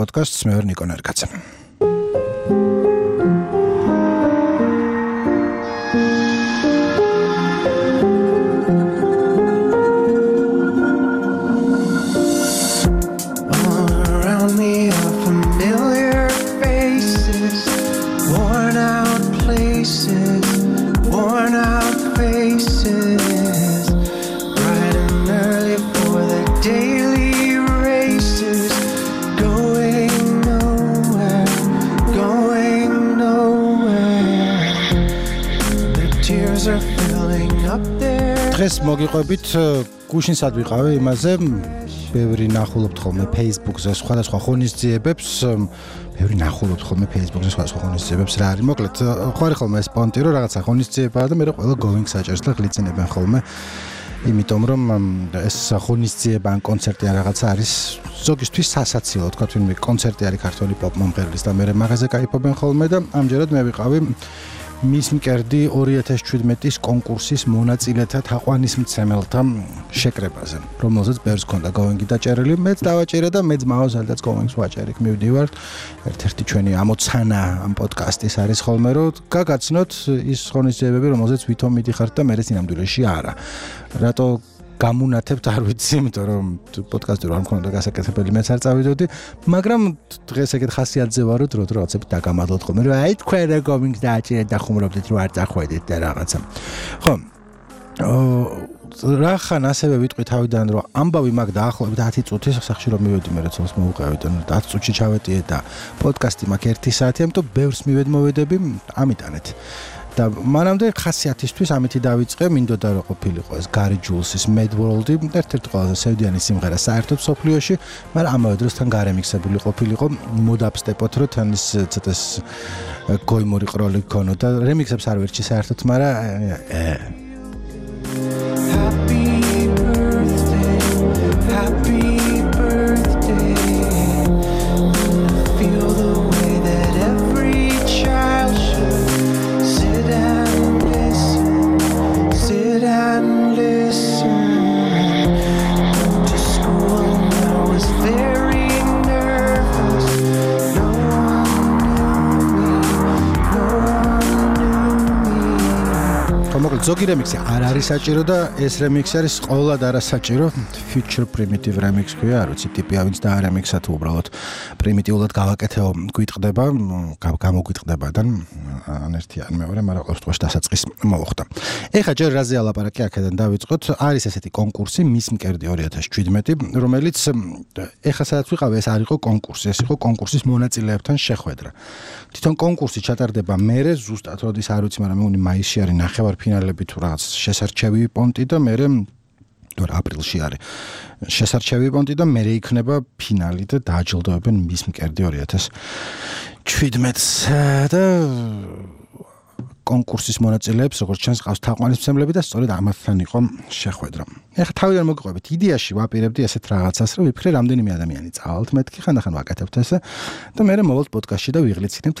Podcasts მე ვარ ნიკო ნერგაძე. დღეს მოგიყვებით გუშინსად ვიყავი იმაზე ბევრი ნახულობთ ხოლმე Facebook-ზე სხვადასხვა ღონისძიებებს ბევრი ნახულობთ ხოლმე Facebook-ზე სხვადასხვა ღონისძიებებს რა არის მოკლედ ხوارი ხოლმე ეს პონტი რომ რაღაცა ღონისძიებაა და მე რა ყველა going საჭერს და გლიცინებენ ხოლმე იმიტომ რომ ეს ღონისძიება ან კონცერტი ან რაღაცა არის ზოგისთვის სასაცილო თქვა თუნდაც კონცერტი არის ქართული პოპ მომღერლის და მე მაღაზე кайფობენ ხოლმე და ამჯერად მე ვიყავი მის მკერდი 2017-ის კონკურსის მონაწილეთა თაყვანისმცემელთა შეკრებაზე, რომელზეც ბევრს ჰქონდა going დაჭერილი, მეც დავაჭერე და მეც მაოზელდაც going-ს ვაჭერე. მივდივარ. ერთ-ერთი ჩვენი ამოცანა ამ პოდკასტის არის ხოლმე, რომ გაგაცნოთ ის ღონისძიებები, რომელზეც ვითომ მიდიხართ და მე სინამდვილეში არა. რატო გამუნათებთ არ ვიცი, იმიტომ რომ პოდკასტი რო არ მქონდა გასაკეთებელი მეც არ წავიდოდი, მაგრამ დღეს ეგეთ ხასიათზე ვარო დრო რაღაცები დაგამადლოთ ხოლმე, რომ აი თქვენ რა going-ს დააჭერეთ და ხუმრობდით რომ არ წახვედით და რაღაცა. ხო. რახან ასევე ვიტყვი თავიდან რომ ამბავი მაგ დაახლოებით 10 წუთის სახში რომ მივედი მე რეცოლს მოვუყევი და 10 წუთში ჩავეტიე და პოდკასტი მაგ 1 საათი, ამიტომ ბევრს მივედმოვედები ამიტანეთ. და მანამდე ხასიათისთვის ამითი დავიწყე, მინდოდა რომ ყოფილიყო ეს Gary Jules-ის Mad World-ი, ერთ-ერთი ყველაზე სევდიანი სიმღერა საერთოდ სოფლიოში, მაგრამ ამავე დროს თან გარემიქსებული ყოფილიყო მოდაპსტეპოთ, რომ თან ის ცოტა გოიმური ყროლი ქონოდა და რემიქსებს არ ვერჩი საერთოდ, მაგრამ ზოგი რემიქსი არ არის საჭირო და ეს რემიქსი არის ყოველად არასაჭირო Future Primitive Remix ქვია, არ ვიცი ტიპია ვინც დაარემიქსა თუ უბრალოდ პრიმიტიულად გავაკეთეო გვიტყდება, გამოგვიტყდება და ან ერთი ან მეორე, მაგრამ ყოველ შემთხვევაში დასაწყის მოუხდა. ეხლა ჯერ რაზე ალაპარაკი აქედან დავიწყოთ, არის ესეთი კონკურსი მის მკერდი 2017, რომელიც ეხლა სადაც ვიყავ ეს არ იყო კონკურსი, ეს იყო კონკურსის მონაწილეებთან შეხვედრა. თვითონ კონკურსი ჩატარდება მერე ზუსტად როდის არ ვიცი, მაგრამ მე უნი მაისში არის ნახევარფინალები თუ რაღაც შესარჩევი პონტი და მერე აპრილში არის შესარჩევი პონტი და მერე იქნება ფინალი და დააჯილდოებენ მის მკერდი 2017 და კონკურსის მონაწილეებს როგორც ჩანს ყავს თაყვანისმცემლები და სწორედ ამათთან იყო შეხვედრა. ეხლა თავიდან მოგიყვებით იდეაში ვაპირებდი ესეთ რაღაცას, რომ ვიფიქრე რამდენიმე ადამიანი წავალთ, მეთქი ხანდახან ვაკეთებთ ესე და მერე მოვალთ პოდკასტში და ვიღლიცინებთ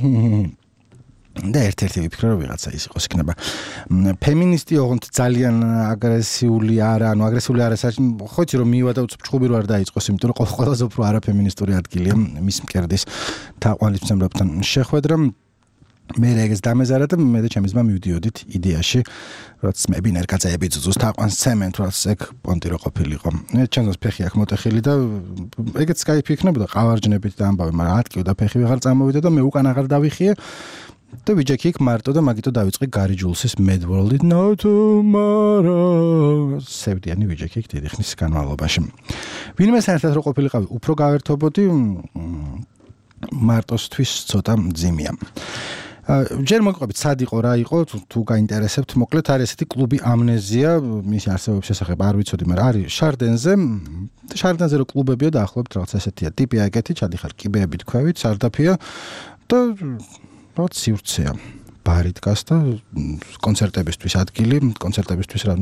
და ერთ-ერთი ვიფიქრე რომ ვიღაცა ის იყოს იქნება ფემინისტი ოღონდ ძალიან აგრესიული არა, ანუ აგრესიული არა ხო იცი რომ მივიდა უცებ ჭუბი რო არ დაიწყოს, იმიტომ რომ ყველაზე უფრო არაფემინისტური ადგილია მის მკერდის თაყვანისმცემლებთან შეხვედრა. მე ეგეც დამეზარა და მე და ჩემი ძმა მივდიოდით იდეაში, რაც მე ნერგაძეები ძუძუს თაყვანისმცემენ, თუ რაც ეგ პონტი რო ყოფილიყო. ჩემს ფეხი აქ მოტეხილი და ეგეც кайფი იქნებოდა ყავარჯნებით და ამბავი, მაგრამ ატკივდა ფეხი ვეღარ წამოვიდა და მე უკან აღარ დავიხიე. და ვიჯექი იქ მარტო და მაგითო დავიწყე Gary Jules-ის Mad World-ი No Tomorrow. სევდიანი ვიჯექი იქ დიდი ხნის განმავლობაში. ვინმე საერთოდ რო ყოფილიყავი, უფრო გავერთობოდი მარტოსთვის ცოტა მძიმეა. ჯერ მოგიყვებით სად იყო რა იყო თუ გაინტერესებთ მოკლედ არის ესეთი კლუბი ამნეზია მისი არსებობის შესახებ არ ვიცოდი მაგრამ არის შარდენზე რო კლუბებია დაახლოებით რაღაც ესეთია ტიპია ეგეთი ჩადიხარ კიბეები თქვევით სარდაფია და რაღაც სივრცეა ბარი დგას და კონცერტებისთვის ადგილი კონცერტებისთვის რა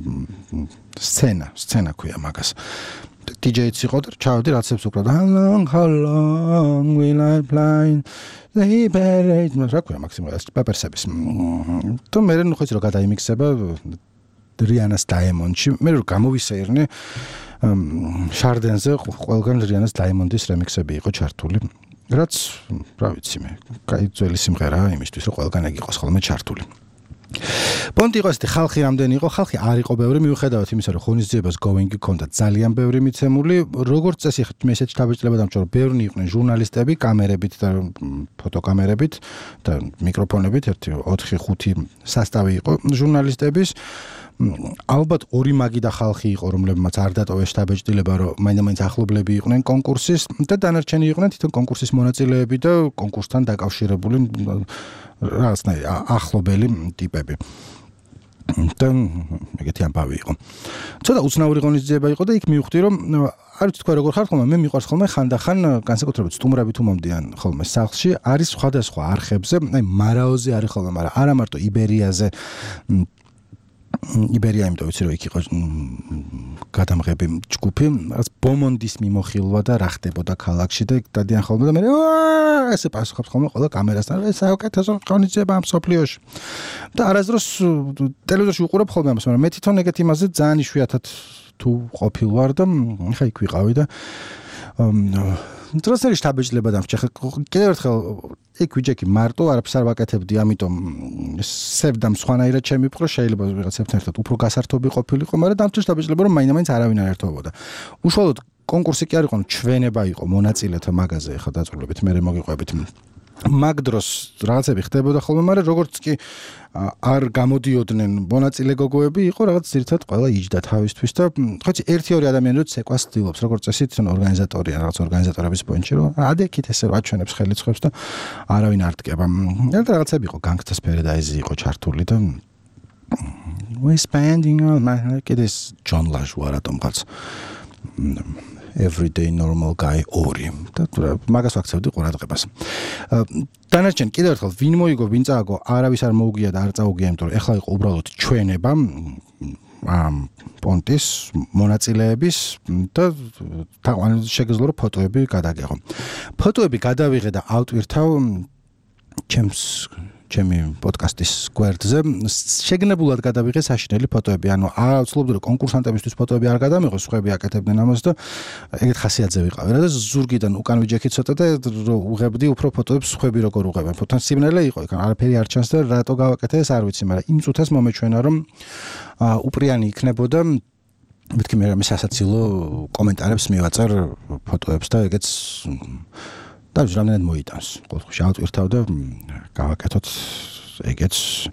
სცენა ქვია მაგას DJ-ც იყო და ჩავდი რაღაცებს უკრავდა how long will I fly the parade რა ქვია მაქსიმალურად პეპერსების და მე ნუ ხო იცი რომ გადაიმიქსება რიანას დაემონში მე რომ გამოვისეირნე შარდენზე ყველგან რიანას Diamond-ის რემიქსები იყო ჩართული. რაც, რა ვიცი მე, კაი ძველი სიმღერაა იმისთვის, რომ ყველგან ეგ იყოს ხოლმე ჩართული. პონტი იყო ესეთი ხალხი რამდენი იყო, ხალხი არ იყო ბევრი მიუხედავად იმისა, რომ ღონისძიებას going ჰქონდა ძალიან ბევრი მიცემული, როგორც წესი მე ესეთი შთაბეჭდილება დამჭირ, რომ ბევრი იყვნენ ჟურნალისტები, კამერებით და ფოტოკამერებით და მიკროფონებით, 4-5 სასტავი იყო ჟურნალისტების. ალბათ ორი მაგი და ხალხი იყო, რომლებმაც არ დატოვეს შთაბეჭდილება, რომ მაინდა-მაინც ახლობლები იყვნენ კონკურსის და დანარჩენი იყვნენ თვითონ კონკურსის მონაწილეები და კონკურსთან დაკავშირებული რაღაცნაირი ახლობელი ტიპები. და ეგეთი ამბავი იყო. ცოტა უცნაური ღონისძიება იყო და იქ მივხვდი, რომ არ ვიცი თქვა როგორ ხარ ხოლმე, მე მიყვარს ხოლმე ხანდახან განსაკუთრებით სტუმრები თუ მომდიან ხოლმე სახლში, არის სხვადასხვა არხებზე, აი მარაოზე არის ხოლმე, მაგრამ არა მარტო იბერიაზე იბერია იმიტომ ვიცი რომ იქ იყო გადამღები ჯგუფი, რაც ბომონდის მიმოხილვა და რა ხდებოდა ქალაქში და დადიან ხოლმე და მე ესე პასუხობს ხოლმე ყველა კამერასთან, ეს საუკეთესო ღონისძიება ამ სოფლიოში. და არასდროს ტელევიზორში უყურებ ხოლმე ამას, მაგრამ მე თვითონ ეგეთ იმაზე ძალიან იშვიათად თუ ყოფილ ვარ და ხა იქ ვიყავი და დროსელი შთაბეჭდილება დამჭირ. კიდევ ერთხელ იქ ვიჯექი მარტო არაფერს არ ვაკეთებდი, ამიტომ სევდამ სხვანაირად შემიფყრო, შეიძლება ვიღაცებთან ერთად უფრო გასართობი ყოფილიყო, მაგრამ დამჭირ შთაბეჭდილება რომ მაინდა-მაინც არავინ არ ერთობოდა. უშუალოდ კონკურსი კი არ იყო, ჩვენება იყო მონაწილეთა მაგაზე ხა დაწვრილებით, მე მოგიყვებით. მაგ დროს რაღაცები ხდებოდა ხოლმე, მაგრამ როგორც კი არ გამოდიოდნენ მონაწილე გოგოები, იყო რაღაც ძირითადად ყველა იჯდა თავისთვის და ხოჭი 1-2 ადამიანი რო ცეკვას ცდილობს, როგორც წესი თვითონ ორგანიზატორია, რაღაც ორგანიზატორების პოინტში რო ადექით ესე აჩვენებს ხელიცხებს და არავინ არ დგება. და რაღაცები იყო, Gangsta's Paradise იყო ჩართული და we spending all my like this John Lajua რატომღაც everyday normal guy ორი და მაგას ვაქცევდი ყურადღებას. დანარჩენ კიდევ ერთხელ ვინ მოიგო, ვინ წააგო, არავის არ მოუგია და არ წაუგია, იმიტომ რომ ეხლა იყო უბრალოდ ჩვენება ამ პონტის მონაწილეების და შეგეძლო რომ ფოტოები გადაგეღო. ფოტოები გადავიღე და ავტვირთავ ჩემი პოდკასტის გვერდზე შეგნებულად გადავიღე საშინელი ფოტოები, ანუ აუცილებლად რომ კონკურსანტებისთვის ფოტოები არ გადამიღოს, სხვები აკეთებდნენ ამას და ეგეთ ხასიათზე ვიყავი რა და ზურგიდან უკან ვიჯექი ცოტა და უღებდი უფრო ფოტოებს სხვები როგორ უღებენ. ფოთან სიმნელე იყო, იქ არაფერი არ ჩანს და რატო გავაკეთე ეს არ ვიცი, მაგრამ იმ წუთას მომეჩვენა რომ უპრიანი იქნებოდა მეთქი მე რამე სასაცილო კომენტარებს მივაწერ ფოტოებს და ეგეც და რამდენად მოიტანს. ყოველთვის ავტვირთავ და გავაკეთოთ ეგეც.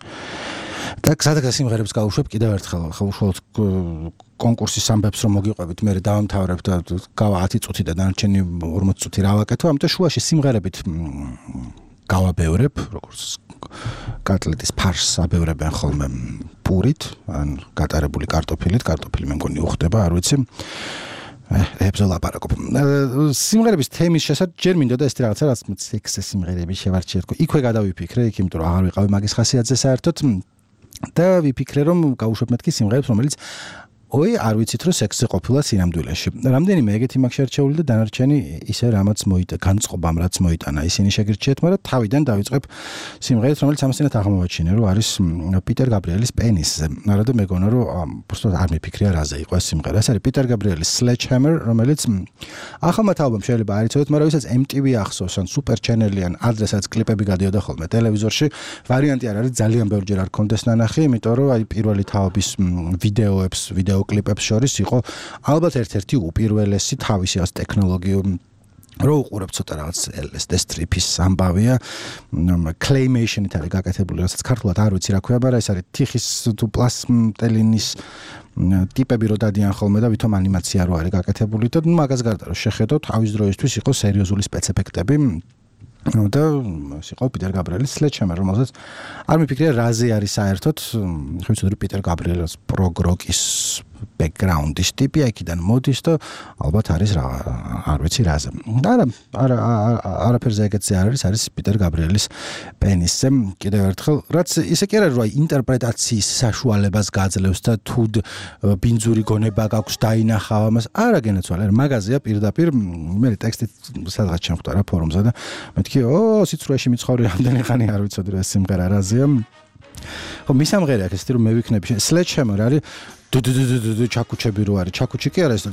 და გზადაგ სიმღერებს გავუშვებ კიდევ ერთხელ, ხო უშუალოდ კონკურსის ამბებს რომ მოგიყვებით, მე დავამთავრებ და გავა 10 წუთი და დანარჩენი 40 წუთი რა ვაკეთო, ამიტომ შუაში სიმღერებით გავაბევრებ, როგორც კატლეტის ფარს აბევრებენ ხოლმე პურით, ან გატარებული კარტოფილით, კარტოფილი მე მგონი უხდება, არ ვიცი. ებზო ლაპარაკობ. სიმღერების თემის შესახებ ჯერ მინდოდა ეს რაღაცა რაც სექსი სიმღერები შევარჩიეთ. იქვე გადავიფიქრე, იქ იმიტომ რომ აღარ ვიყავი მაგის ხასიათზე საერთოდ და ვიფიქრე რომ გავუშვებ მეთქი სიმღერებს, რომელიც არ ვიცით რომ სექსზე ყოფილა სინამდვილეში. რამდენიმე ეგეთი მაქვს შერჩეული და დანარჩენი ისე რამაც განწყობამ რაც მოიტანა. ისინი შეგირჩიეთ, მაგრამ თავიდან დავიწყებ სიმღერით, რომელიც ამასთანავე აღმოვაჩინე, რომ არის პიტერ გაბრიელის პენისზე. არა და მეგონა რომ უბრალოდ არ მიფიქრია რაზე იყო ეს სიმღერა. ეს არის პიტერ გაბრიელის Sledgehammer, რომელიც ახალმა თაობამ შეიძლება არ იცოდეთ, მაგრამ ვისაც MTV ახსოვს, ან Super Channel-ი ან ადრესაც კლიპები გადიოდა ხოლმე ტელევიზორში, ვარიანტი არ არის ძალიან ბევრჯერ არ კონდეს ნანახი, იმიტომ რომ აი პირველი თაობის ვიდეო კლიპებს შორის იყო ალბათ ერთ-ერთი უპირველესი თავისი ას ტექნოლოგიო რო უყურებ ცოტა რაღაც LSD strip-ის ამბავია, claymation-ით არის გაკეთებული, რასაც ქართულად არ ვიცი რა ქვია, მაგრამ ეს არის თიხის თუ პლასტელინის ტიპები რო დადიან ხოლმე და ვითომ ანიმაცია რო არის გაკეთებული და მაგას გარდა რომ შეხედოთ, თავის დროისთვის იყო სერიოზული სპეცეფექტები და ეს იყო პიტერ გაბრიელის Sledgehammer, რომელსაც არ მიფიქრია რაზე არის საერთოდ, ხო ვიცი რომ პიტერ გაბრიელის პროგ-როკის background-ის ტიპი აქედან მოდის და ალბათ არის რა არ ვიცი რაზე. არაფერზე ეგეთზე არ არის პიტერ გაბრიელის პენისზე კიდევ ერთხელ, რაც ისე კი არა რომ ინტერპრეტაციის საშუალებას გაძლევს და თუ ბინძური გონება გაქვს დაინახავ ამას, არა გენაცვალე, მაგაზია პირდაპირ მე ტექსტით სადღაც შემხვდა რა ფორუმზე და მეთქი სიცრუეში მიცხოვრე რამდენი ხანი არ ვიცოდი რა სიმღერა რაზეა. ხო მისამღერე აქ ესეთი რომ მე ვიქნები Sledgehammer არის ჩაკუჩები რო არის, ჩაკუჩი კი არა ეს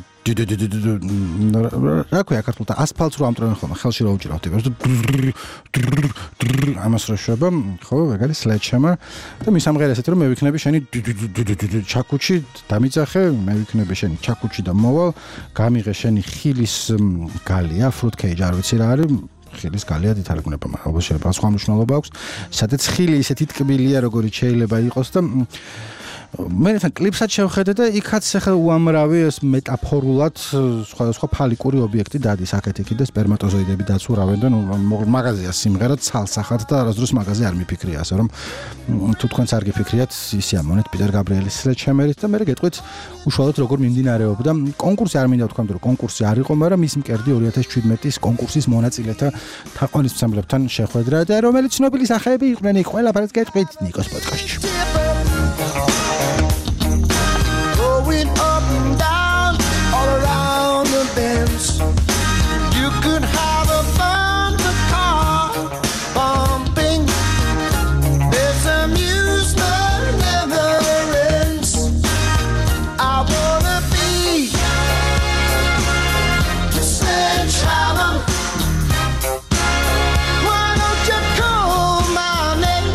რა ქვია ქართულთან ასფალტს რო ამტრევენ ხოლმე, ხელში რო უჭირავთ იპებს ამას რო შვება, ხო, ეგ არის sledgehammer და მის ამღერა ესეთი რომ მე ვიქნები შენი ჩაკუჩი დამიძახე, მე ვიქნები შენი ჩაკუჩი და მოვალ, გამიღე შენი ხილის გალია, fruit cage არ ვიცი რა არის ხილის გალია დითარგმნება, მაგრამ ალბათ შეიძლება სხვა მნიშვნელობა აქვს, სადაც ხილი ისეთი ტკბილია, როგორიც შეიძლება იყოს და მე თან კლიპსაც შევხედე და იქაც ახლა უამრავი ეს მეტაფორულად სხვადასხვა ფალიკური ობიექტი დადის აქეთ-იქით და სპერმატოზოიდები დაცურავენ და მაღაზია სიმღერა ცალსახად და არასდროს მაღაზია არ მიფიქრია ასე რომ თუ თქვენც არ გიფიქრიათ ისი ამონეთ პიტერ გაბრიელის სლედჟჰემერით და მე გეტყვით უშუალოდ როგორ მიმდინარეობდა კონკურსი არ მინდა ვთქვამთ რომ კონკურსი არ იყო მაგრამ ის მკერდი 2017-ის კონკურსის მონაწილეთა თაყვანისმცემლებთან შეხვედრა და რომელიც ცნობილი სახეები იყვნენ იქ ყველაფერს გეტყვით ნიკოს პოდკასტში Going up and down, all around the bends. You could have a fun the car bumping. There's amusement never ends. I wanna be the sledgehammer. Why don't you call my name?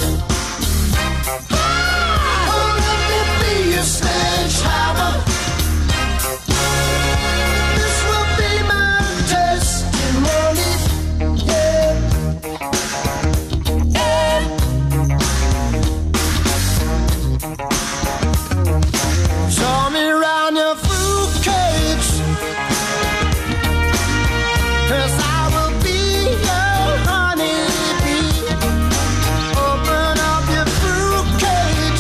Oh, let me be your sledgehammer. This will be my testimony. Yeah. Show me round your fruit cage, 'cause I will be your honeybee. Open up your fruit cage,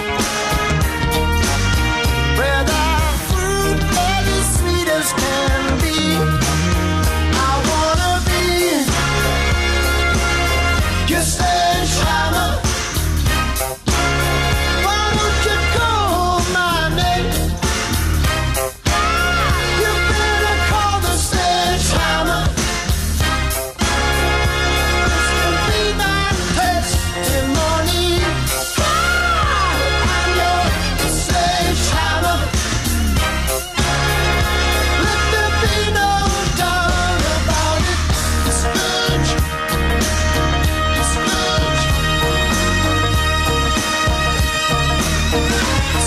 where the fruit is as sweet as can be. I wanna be your sledgehammer. Why don't you call my name? You better call the sledgehammer. This can be my testimony. I'm your sledgehammer. Let there be no doubt about it. The sledge, the sledge, the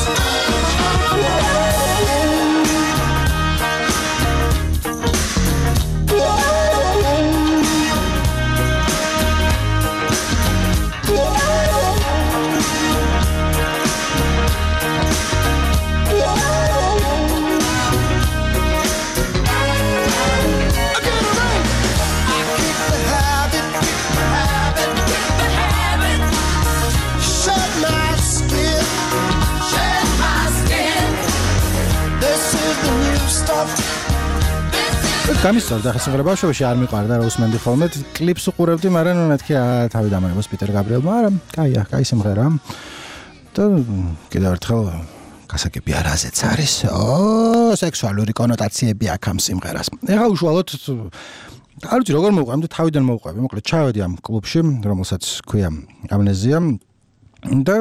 Shed my skin. Shed my skin. This is the new stuff. გამისწორდა ხესაღრა ბავშვობაში არ მიყვარდა რა უსმენდი ხოლმე კლიპს უყურებდი მაგრამ მეთქი თავი დამარებას პიტერ გაბრიელმა მაგრამ კაია კაი სიმღერა და კიდევ ერთხელ გასაგები არაზეც არის სექსუალური კონოტაციები აქვს ამ სიმღერას ეხლა უშუალოდ არ ვიცი როგორ მოვყვები თავიდან მოვყვები მოკლედ ჩავედი ამ კლუბში რომელსაც ქვია ამნეზია და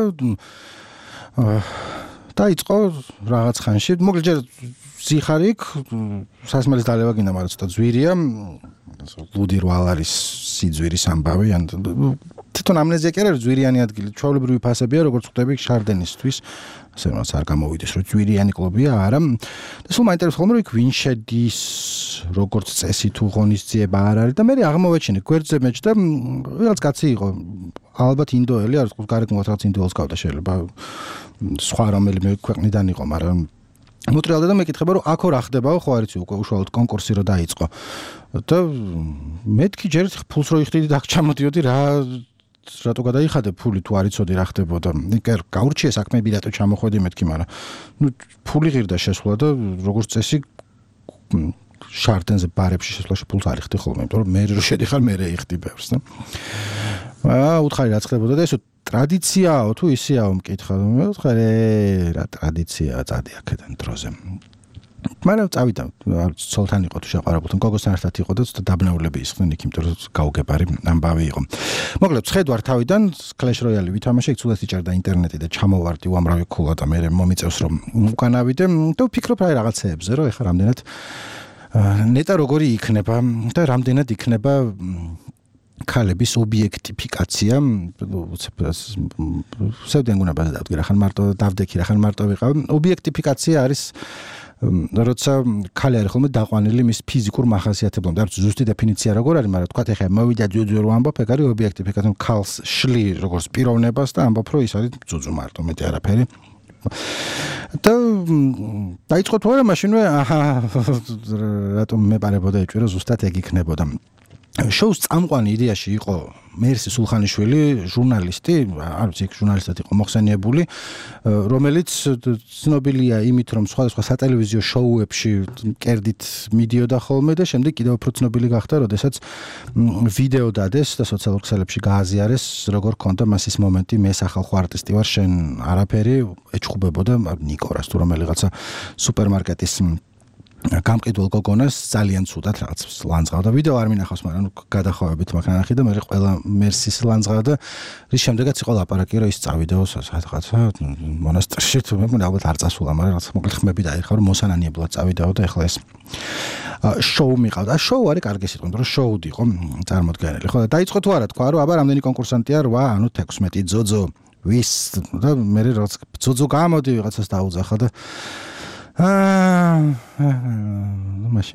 დაიწყო რაღაც ხანში მოკლედ ჯერ ზიხარი იქ სასმელის დალევა გინდა მაგრამ ცოტა ძვირია ლუდი რვალ არის სიძვირის ამბავი ან თვითონ ამნეზია კი არა ძვირიანი ადგილი ჩვეულებრივი ფასებია როგორც ხვდები შარდენისთვის ასე რომ არ გამოვიდეს რომ ძვირიანი კლუბია არა და სულ მაინტერესებს ხოლმე რომ იქ ვინ შედის როგორც წესი თუ ღონისძიება არ არის და მე აღმოვეჩინე გვერდზე მეჭდა რაღაც კაცი იყო ალბათ ინდოელი არ ვთქვი გარეგნულად რაღაც ინდოელს გავდა შეიძლება სხვა რომელიმე ქვეყნიდან იყო მაგრამ მოტრიალდა და მეკითხება რომ აქ რა ხდებაო ხო არ იცი უკვე უშუალოდ კონკურსი რო დაიწყო და მეთქი ჯერ ფულს რო იხდიდი და აქ ჩამოდიოდი რატო გადაიხადე ფული თუ არ იცოდი რა ხდებოდა იქ გაურჩიე საქმეები რატო ჩამოხვედი მეთქი მაგრამ ნუ ფული ღირდა შესვლა და როგორც წესი შარტენზე ბარებში შესვლაში ფულს არ იხდი ხოლმე იმიტომ რომ მე რო შედიხარ მე იხდი ბევრს და უთხარი რა ხდებოდა და ესო ტრადიციაო თუ ისეაო მკითხა მე ვთხარი რა ტრადიციაა წადი აქედან დროზე მაგრამ წავიდა ცოლთან იყო თუ შეყვარებულთან გოგოსთან ერთად იყო და ცოტა დაბნეულები ისხდნენ იქ იმიტომ რომ გაუგებარი ამბავი იყო მოკლედ ცხედვარ თავიდან Clash Royale ვითამაშე იქ ცუდად იჭერდა ინტერნეტი და ჩამოვარდი უამრავი ქულა და მე მომიწევს რომ უკანავიდე და ვფიქრობ რა რაღაცეებზე რომ ეხლა რამდენად ნეტა როგორი იქნება და რამდენად იქნება ქალების ობიექტიფიკაცია სევდენგუნაბაზე დავდგე რახან მარტო დავდექი რახან მარტო ვიყავ ობიექტიფიკაცია არის როცა ქალი არის ხოლმე დაყვანილი მის ფიზიკურ მახასიათებლად და ზუსტი დეფინიცია როგორ არის მაგრამ თქვა ეხლა მოვიდა ძუძუ რო ამბობ ეგ არის ობიექტიფიკაცია ქალს შლი როგორც პიროვნებას და ამბობ რომ ის არის ძუძუ მარტო მეტი არაფერი და დაიწყო თუ არა მაშინვე აჰა რატომ მეპარებოდა ეჭვი რომ ზუსტად ეგ იქნებოდა შოუს წამყვანი იდეაში იყო მერსი სულხანიშვილი ჟურნალისტი არ ვიცი იქ ჟურნალისტად იყო მოხსენიებული რომელიც ცნობილია იმით რომ სხვადასხვა სატელევიზიო შოუებში კერდით მიდიოდა ხოლმე და შემდეგ კიდევ უფრო ცნობილი გახდა როდესაც ვიდეო დადეს და სოციალურ ქსელებში გააზიარეს როგორ ქონდა მას ის მომენტი მე სახალხო არტისტი ვარ შენ არაფერი ეჩხუბებოდა ნიკორას თუ რომელიღაცა სუპერმარკეტის გამყიდულ გოგონას ძალიან ცუდად რაღაც ლანძღავდა ვიდეო არ მინახავს მაგრამ გადახოვებით მაგ ნახე და მე ყველა მერსის ლანძღავდა და რის შემდეგაც იყო ლაპარაკი რომ ის წავიდეო რაღაცა მონასტერში თუ მე ალბათ არ წასულა მაგრამ რაღაც მოკლედ ხმები დაიხარო რომ მოსანანიებლად წავიდეო და ეხლა ეს შოუ მიყავდა შოუ არის კარგი სიტყვა რომ შოუდი იყო წარმოდგენილი ხო და დაიწყო თუ არა თქვა რომ აბა რამდენი კონკურსანტია 8 ანუ 16 ძოძო ვის და მე რაღაც ძოძო გამოდი ვიღაცას დაუძახა და მაშინ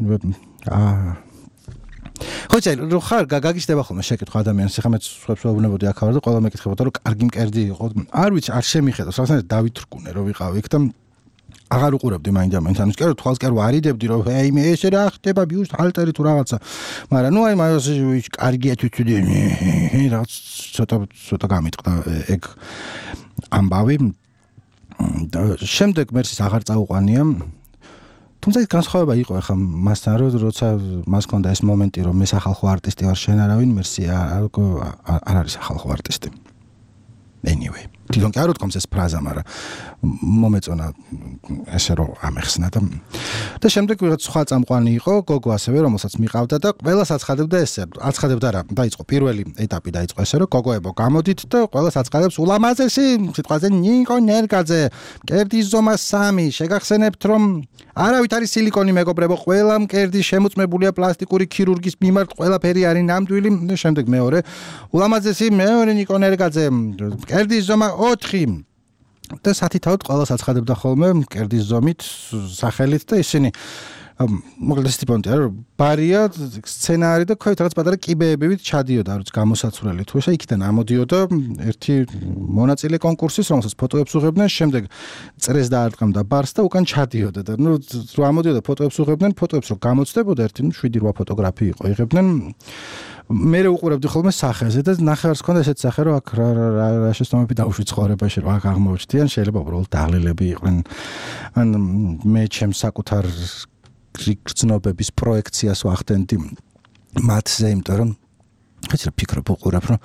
ხოჭი რო ხარ გაგიშდება ხოლმე შეკითხვა ადამიანს ეხლა მე სხვებს ვეუბნებოდი აქ ვარ და ყველა მეკითხებოდა რომ კარგი მკერდი იყო არ ვიცი არ შემიხედავს რაღაცა დავითრკუნე რომ ვიყავი იქ და აღარ უყურებდი მაინდა-მაინც ანუ სკერო თვალს კერო არიდებდი რომ აი მე ესე რა ხდება ბიუს ჰალტერი თუ რაღაცა მაგრამ ნუ აი მაგას კარგია თვითონ რაღაც ცოტა გამიტყდა ეგ ამბავი და შემდეგ მერსის აღარ წაუყვანია თუმცა ის განსხვავება იყო ახლა მასთან რომ როცა მას ჰქონდა ეს მომენტი რომ მე სახალხო არტისტი ვარ შენ არავინ მერსი არ არის სახალხო არტისტი anyway თვითონ კი არ უთქვამს ეს ფრაზა მაგრამ მომეწონა ესე რომ ამეხსნა და შემდეგ ვიღაც სხვა წამყვანი იყო გოგო ასევე რომელსაც მიყავდა და ყველას აცხადებდა ესე აცხადებდა რა დაიწყო პირველი ეტაპი დაიწყო ესე რომ გოგოებო გამოდით და ყველას აცხადებს ულამაზესი სიტყვაზე ნიკო ნერგაძე კერდის ზომა 3 შეგახსენებთ რომ არავით არის სილიკონი მეგობრებო ყველა მკერდი შემოწმებულია პლასტიკური ქირურგის მიმართ ყველაფერი არის ნამდვილი და შემდეგ მეორე ულამაზესი მეორე ნიკო ნერგაძე კერდის ზომა 4 და სათითაოდ ყველას აცხადებდა ხოლმე მკერდის ზომით სახელით და ისინი მოკლედ სტიპონტი არა ბარია სცენარი და ქვევით რაღაც პატარა კიბეებივით ჩადიოდა არ ვიცი გამოსაცვლელი თუ ესე იქიდან ამოდიოდა ერთი მონაწილე კონკურსის რომელსაც ფოტოებს უღებდნენ შემდეგ წრეს დაარტყამდა ბარს და უკან ჩადიოდა და ნუ რო ამოდიოდა ფოტოებს უღებდნენ ფოტოებს რო გამოცდებოდა ერთი 7-8 ფოტოგრაფი იყო იღებდნენ მე უყურებდი ხოლმე სახეზე და ნახევარს ქონდა ესეთ სახე რომ აქ რა შეცდომები დაუშვი ცხოვრებაში რომ აქ აღმოჩნდიან შეიძლება უბრალოდ დაღლილები იყვნენ ან მე ჩემს საკუთარ გრძნობების პროექციას ვახდენდი მათზე იმიტომ რომ ხეჭრა ფიქრობ უყურებ რომ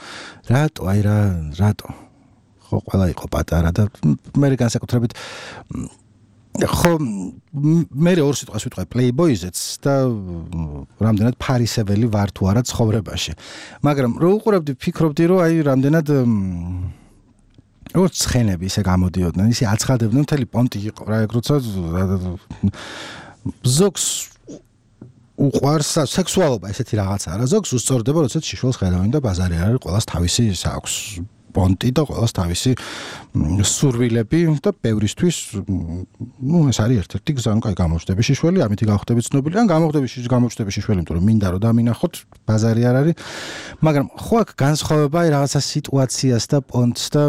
რატო ხო ყველა იყო პატარა და მე განსაკუთრებით ხო მე ორ სიტყვას ვიტყვი პლეიბოიზეც და რამდენად ფარისეველი ვარ თუ არა ცხოვრებაში მაგრამ რო უყურებდი ფიქრობდი რომ აი რამდენად როგორც ცხენები ისე გამოდიოდნენ ისე აცხადებდნენ მთელი პონტი იყო რა ეგ როცა ზოგს უყვარს სექსუალობა ესეთი რაღაცა რა ზოგს უსწორდება როცა შიშველს ხედავენ და ბაზარი არის ყველას თავისი აქვს პონტი და ყველას თავისი სურვილები და ბევრისთვის ნუ ეს არის ერთ-ერთი გზა ნუ კაი გამოჩნდები შიშველი ამითი გავხდები ცნობილი ან გამოჩნდები შიშველი იმიტომ რომ მინდა რომ დამინახოთ ბაზარი არ არის მაგრამ ხო აქ განსხვავება რაღაცა სიტუაციას და პონტს და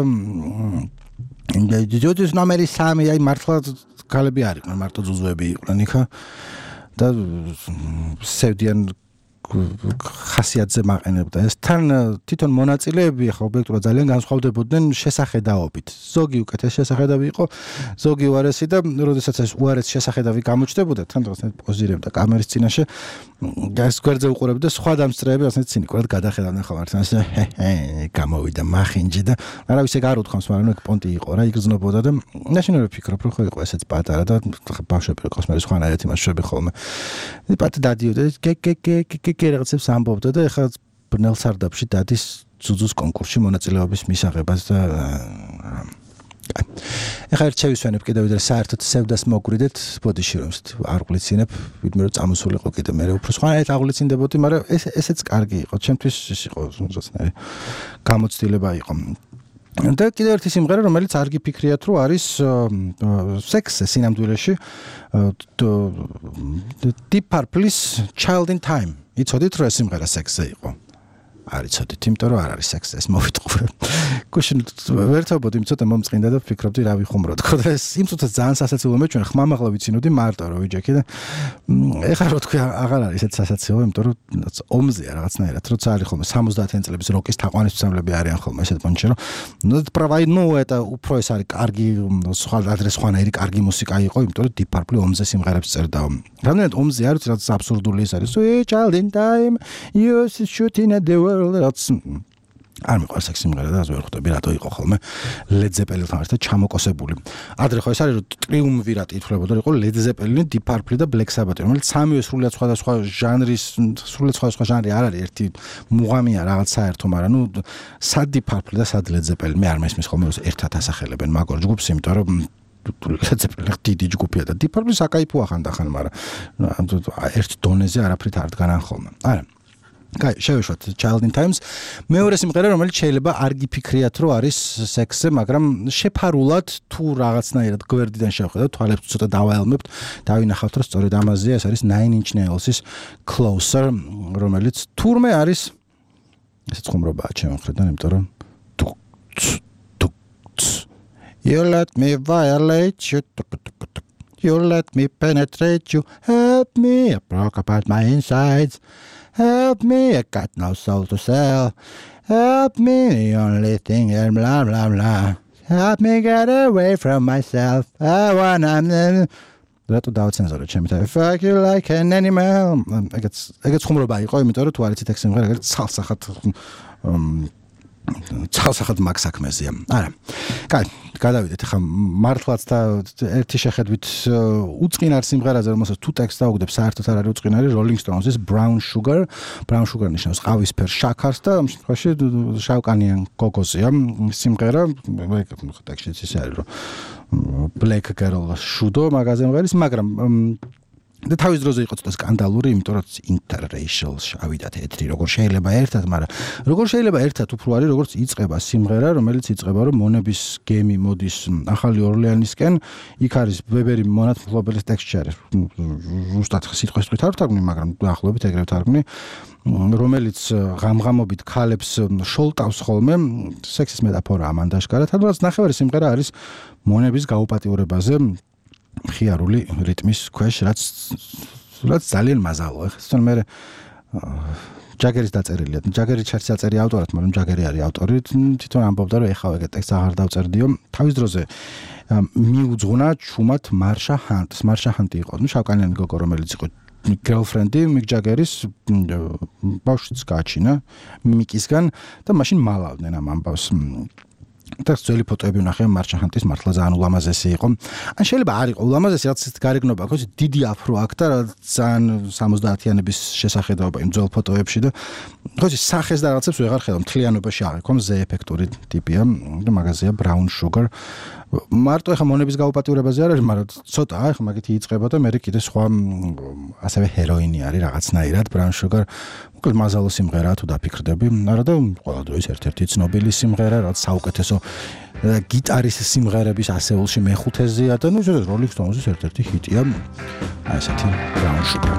ჯოჯოს ნომერი 3 აი მართლა ქალები არ იყვნენ მარტო ძუძუები იყვნენ იქა და სევდიან ხასიათზე მაყენებდა. ეს თან თვითონ მონაწილეები ხო ობიექტურად ძალიან განსხვავდებოდნენ შესახედაობით. ზოგი უკეთეს შესახედავი იყო, ზოგი უარესი და როდესაც ეს უარეს შესახედავი გამოჩნდებოდა, თან დღეს პოზირებდა კამერის წინაშე, გას გვერდზე უყურებდა სხვა დამსწრეები, ასეთ ცინიკურად გადახედავდნენ ხოლმე ერთმანეთს. გამოვიდა მახინჯი და არავის ეგ არ უთქვამს, მაგრამ ეგ პონტი იყო რა, იგრძნობოდა და მაშინ ვერ ვფიქრობ, რომ ხო იყო ესეც პატარა და ბავშვები ყავს მე სხვანაირად იმას შვები ხოლმე. პატ დადიოდა კე რაღაცებს ამბობდა და ეხლა ბრნელ სარდაფში დადის ძუძუს კონკურსში მონაწილეობის მისაღებას და ეხლა ერთ შევისვენებ კიდევ ვიდრე საერთოდ სევდას მოგვიდეთ ბოდიში რომ არ გვლიცინებ ვიდმე რომ წამოსულიყო კიდე მე უფრო სხვანაირად აღვლიცინდებოდი მაგრამ ესეც კარგი იყო ჩემთვის ის იყო ზუსტად გამოცდილება იყო და კიდევ ერთი სიმღერა რომელიც არ გიფიქრიათ რომ არის სექსი სინამდვილეში Deep Purple-ის Child in Time იცოდით რომ ეს სიმღერა სექსზე იყო არ იცოდით იმიტომ რომ არ არის სექსზე ეს მოვიტყურე გუშინ ვერთობოდი ცოტა მომწყინდა და ვფიქრობდი რა ვიხუმროთ ხო და ეს იმ წუთას ძალიან სასაცილო მეჩვენა ხმამაღლა ვიცინოდი მარტო რომ ვიჯექი და ეხლა რო თქვი აღარ არის ეს სასაცილო იმიტომ რომ ომზეა რაღაცნაირად როცა არის ხოლმე 70-იან წლების როკის თაყვანისმცემლები არიან ხოლმე ესეთ პონჩი რომ ну правильно это უფრო ეს არის კარგი სხვა ადრეს ხვანაირი კარგი მუსიკა იყო იმიტომ რომ Deep Purple ომზე სიმღერებს წერდა რამდენად ომზე არის რაც აბსურდული ის არის Child in Time you shooting at the that's არ მიყვარს ეს სიმღერა და ასე ვერ ხვდები რატო იყო ხოლმე Led Zeppelin-თან ერთად ჩამოკოსებული. ადრე ხო ეს არის რომ ტრიუმვირატი ითვლებოდა იყო Led Zeppelin, Deep Purple და Black Sabbath, რომელიც სამივე სრულიად სხვადასხვა ჟანრის, სრულიად სხვადასხვა ჟანრი არ არის ერთი მუღამია რაღაც საერთო, მაგრამ ნუ სად Deep Purple და სად Led Zeppelin მე არ მესმის ხოლმე რომ ერთად ასახელებენ მაგორ ჯგუფს, იმიტომ რომ Led Zeppelin დიდი ჯგუფია და Deep Purple საკაიფოა ხანდახან, მაგრამ ერთ დონეზე არაფრით არ დგანან ხოლმე. არა კაი, შევეშვათ Child in Times. მეორე სიმღერა, რომელიც შეიძლება არ გიფიქრიათ, რომ არის სექსზე, მაგრამ შეფარულად თუ რაღაცნაირად გვერდიდან შევხედავთ, თვალებს ცოტა დავაელმებთ, დავინახავთ, რომ სწორედ ამაზეა, ეს არის Nine Inch Nails-ის Closer, რომელიც თურმე არის ესეც ხუმრობაა ჩემი მხრიდან, იმიტომ რომ You let me violate you You let me penetrate you Help me, I broke apart my insides Help me, I got no soul to sell. Help me, the only thing is blah, blah, blah. Help me get away from myself. I wanna... That would doubt sensor, ჩემი fuck you like an animal. ეგეც ხუმრობა იყო, იმიტომ რომ თუ არ იცით ეს სიმღერა, ეგრეთ ცალსახად მაგ საქმეზეა. არა. კაი, გადავიდეთ ახლა მართლაც და ერთი შეხედვით უწყინარ სიმღერაზე, რომელსაც თუ ტექსტს დაუგდებ, საერთოდ არ არის უწყინარი Rolling Stones-ის Brown Sugar. Brown Sugar ნიშნავს ყავისფერ შაქარს და ამ შემთხვევაში შავკანიან კოკოსია. სიმღერა ტექსტიც ისე არის, რომ Black Girl შუდო მაგაზე მღერის, მაგრამ და თავის დროზე იყო ცოტა სკანდალური, იმიტომ რომ interracial შავიდათ ეთრი, როგორ შეიძლება ერთად, მაგრამ როგორ შეიძლება ერთად უფრო არის, როგორც იწყება სიმღერა, რომელიც იწყება, რომ მონების გემი მოდის ახალი ორლეანისკენ, იქ არის ვებერი მონათმფლობელის ტექსტში არის. ზუსტად სიტყვის თვით არ ვთარგმნი, მაგრამ დაახლოებით ეგრევე ვთარგმნი, რომელიც ღამღამობით ქალებს შოლტავს ხოლმე, სექსის მეტაფორაა მან დაშკარა, თუმცა ნახევარი სიმღერა არის მონების გაუპატიურებაზე. ხიარული რიტმის ქვეშ, რაც ძალიან მაზალოა. ხსენ მე ჯაგერის დაწერილია. ჯაგერი ჩარჩი აწერი ავტორად, მაგრამ ჯაგერი არის ავტორი. თვითონ ამბობდა, რომ ეხავ ეგ ტექსტს აღარ დავწერდიო. თავის დროზე მიუძღვნა ჩუმად მარშა ჰანტს. მარშა ჰანტი იყო, შავკანიანი გოგო, რომელიც იყო girlfriend-ი მიკ ჯაგერის ბავშვიც გააჩინა მიკისგან და მაშინ მალავდნენ ამ ამბავს. და ძველი ფოტოები ვნახე მარშა ჰანტის მართლა ძალიან ულამაზესი იყო. ან შეიძლება არ იყო ულამაზესი, რაც გარეგნობა აქვს, დიდი აფრო აქვს და ძალიან 70-იანების შესახედაობა იმ ძველ ფოტოებში და ხოჭი სახეს და რაღაცებს ვეღარ ხედავ, მთლიანობაში არ აქვს, ზე ეფექტური ტიპია და მაგაზია Brown Sugar. მარტო ეხა მონების გაუპატიურებაზე არ არის, მაგრამ ცოტა ეხა მაგითი იწყება და მე კიდე სხვა ასევე ჰეროინი არის რაღაცნაირად Brown Sugar. მოკლედ მაზალო სიმღერაა თუ დაფიქრდები. არა და ყველა დროის ერთ-ერთი ცნობილი სიმღერა, რაც საუკეთესო გიტარის სიმღერების ასეულში მეხუთეზეა და ნუ Rolling Stones-ის ერთ-ერთი ჰიტია. აი ესეთი Brown Sugar.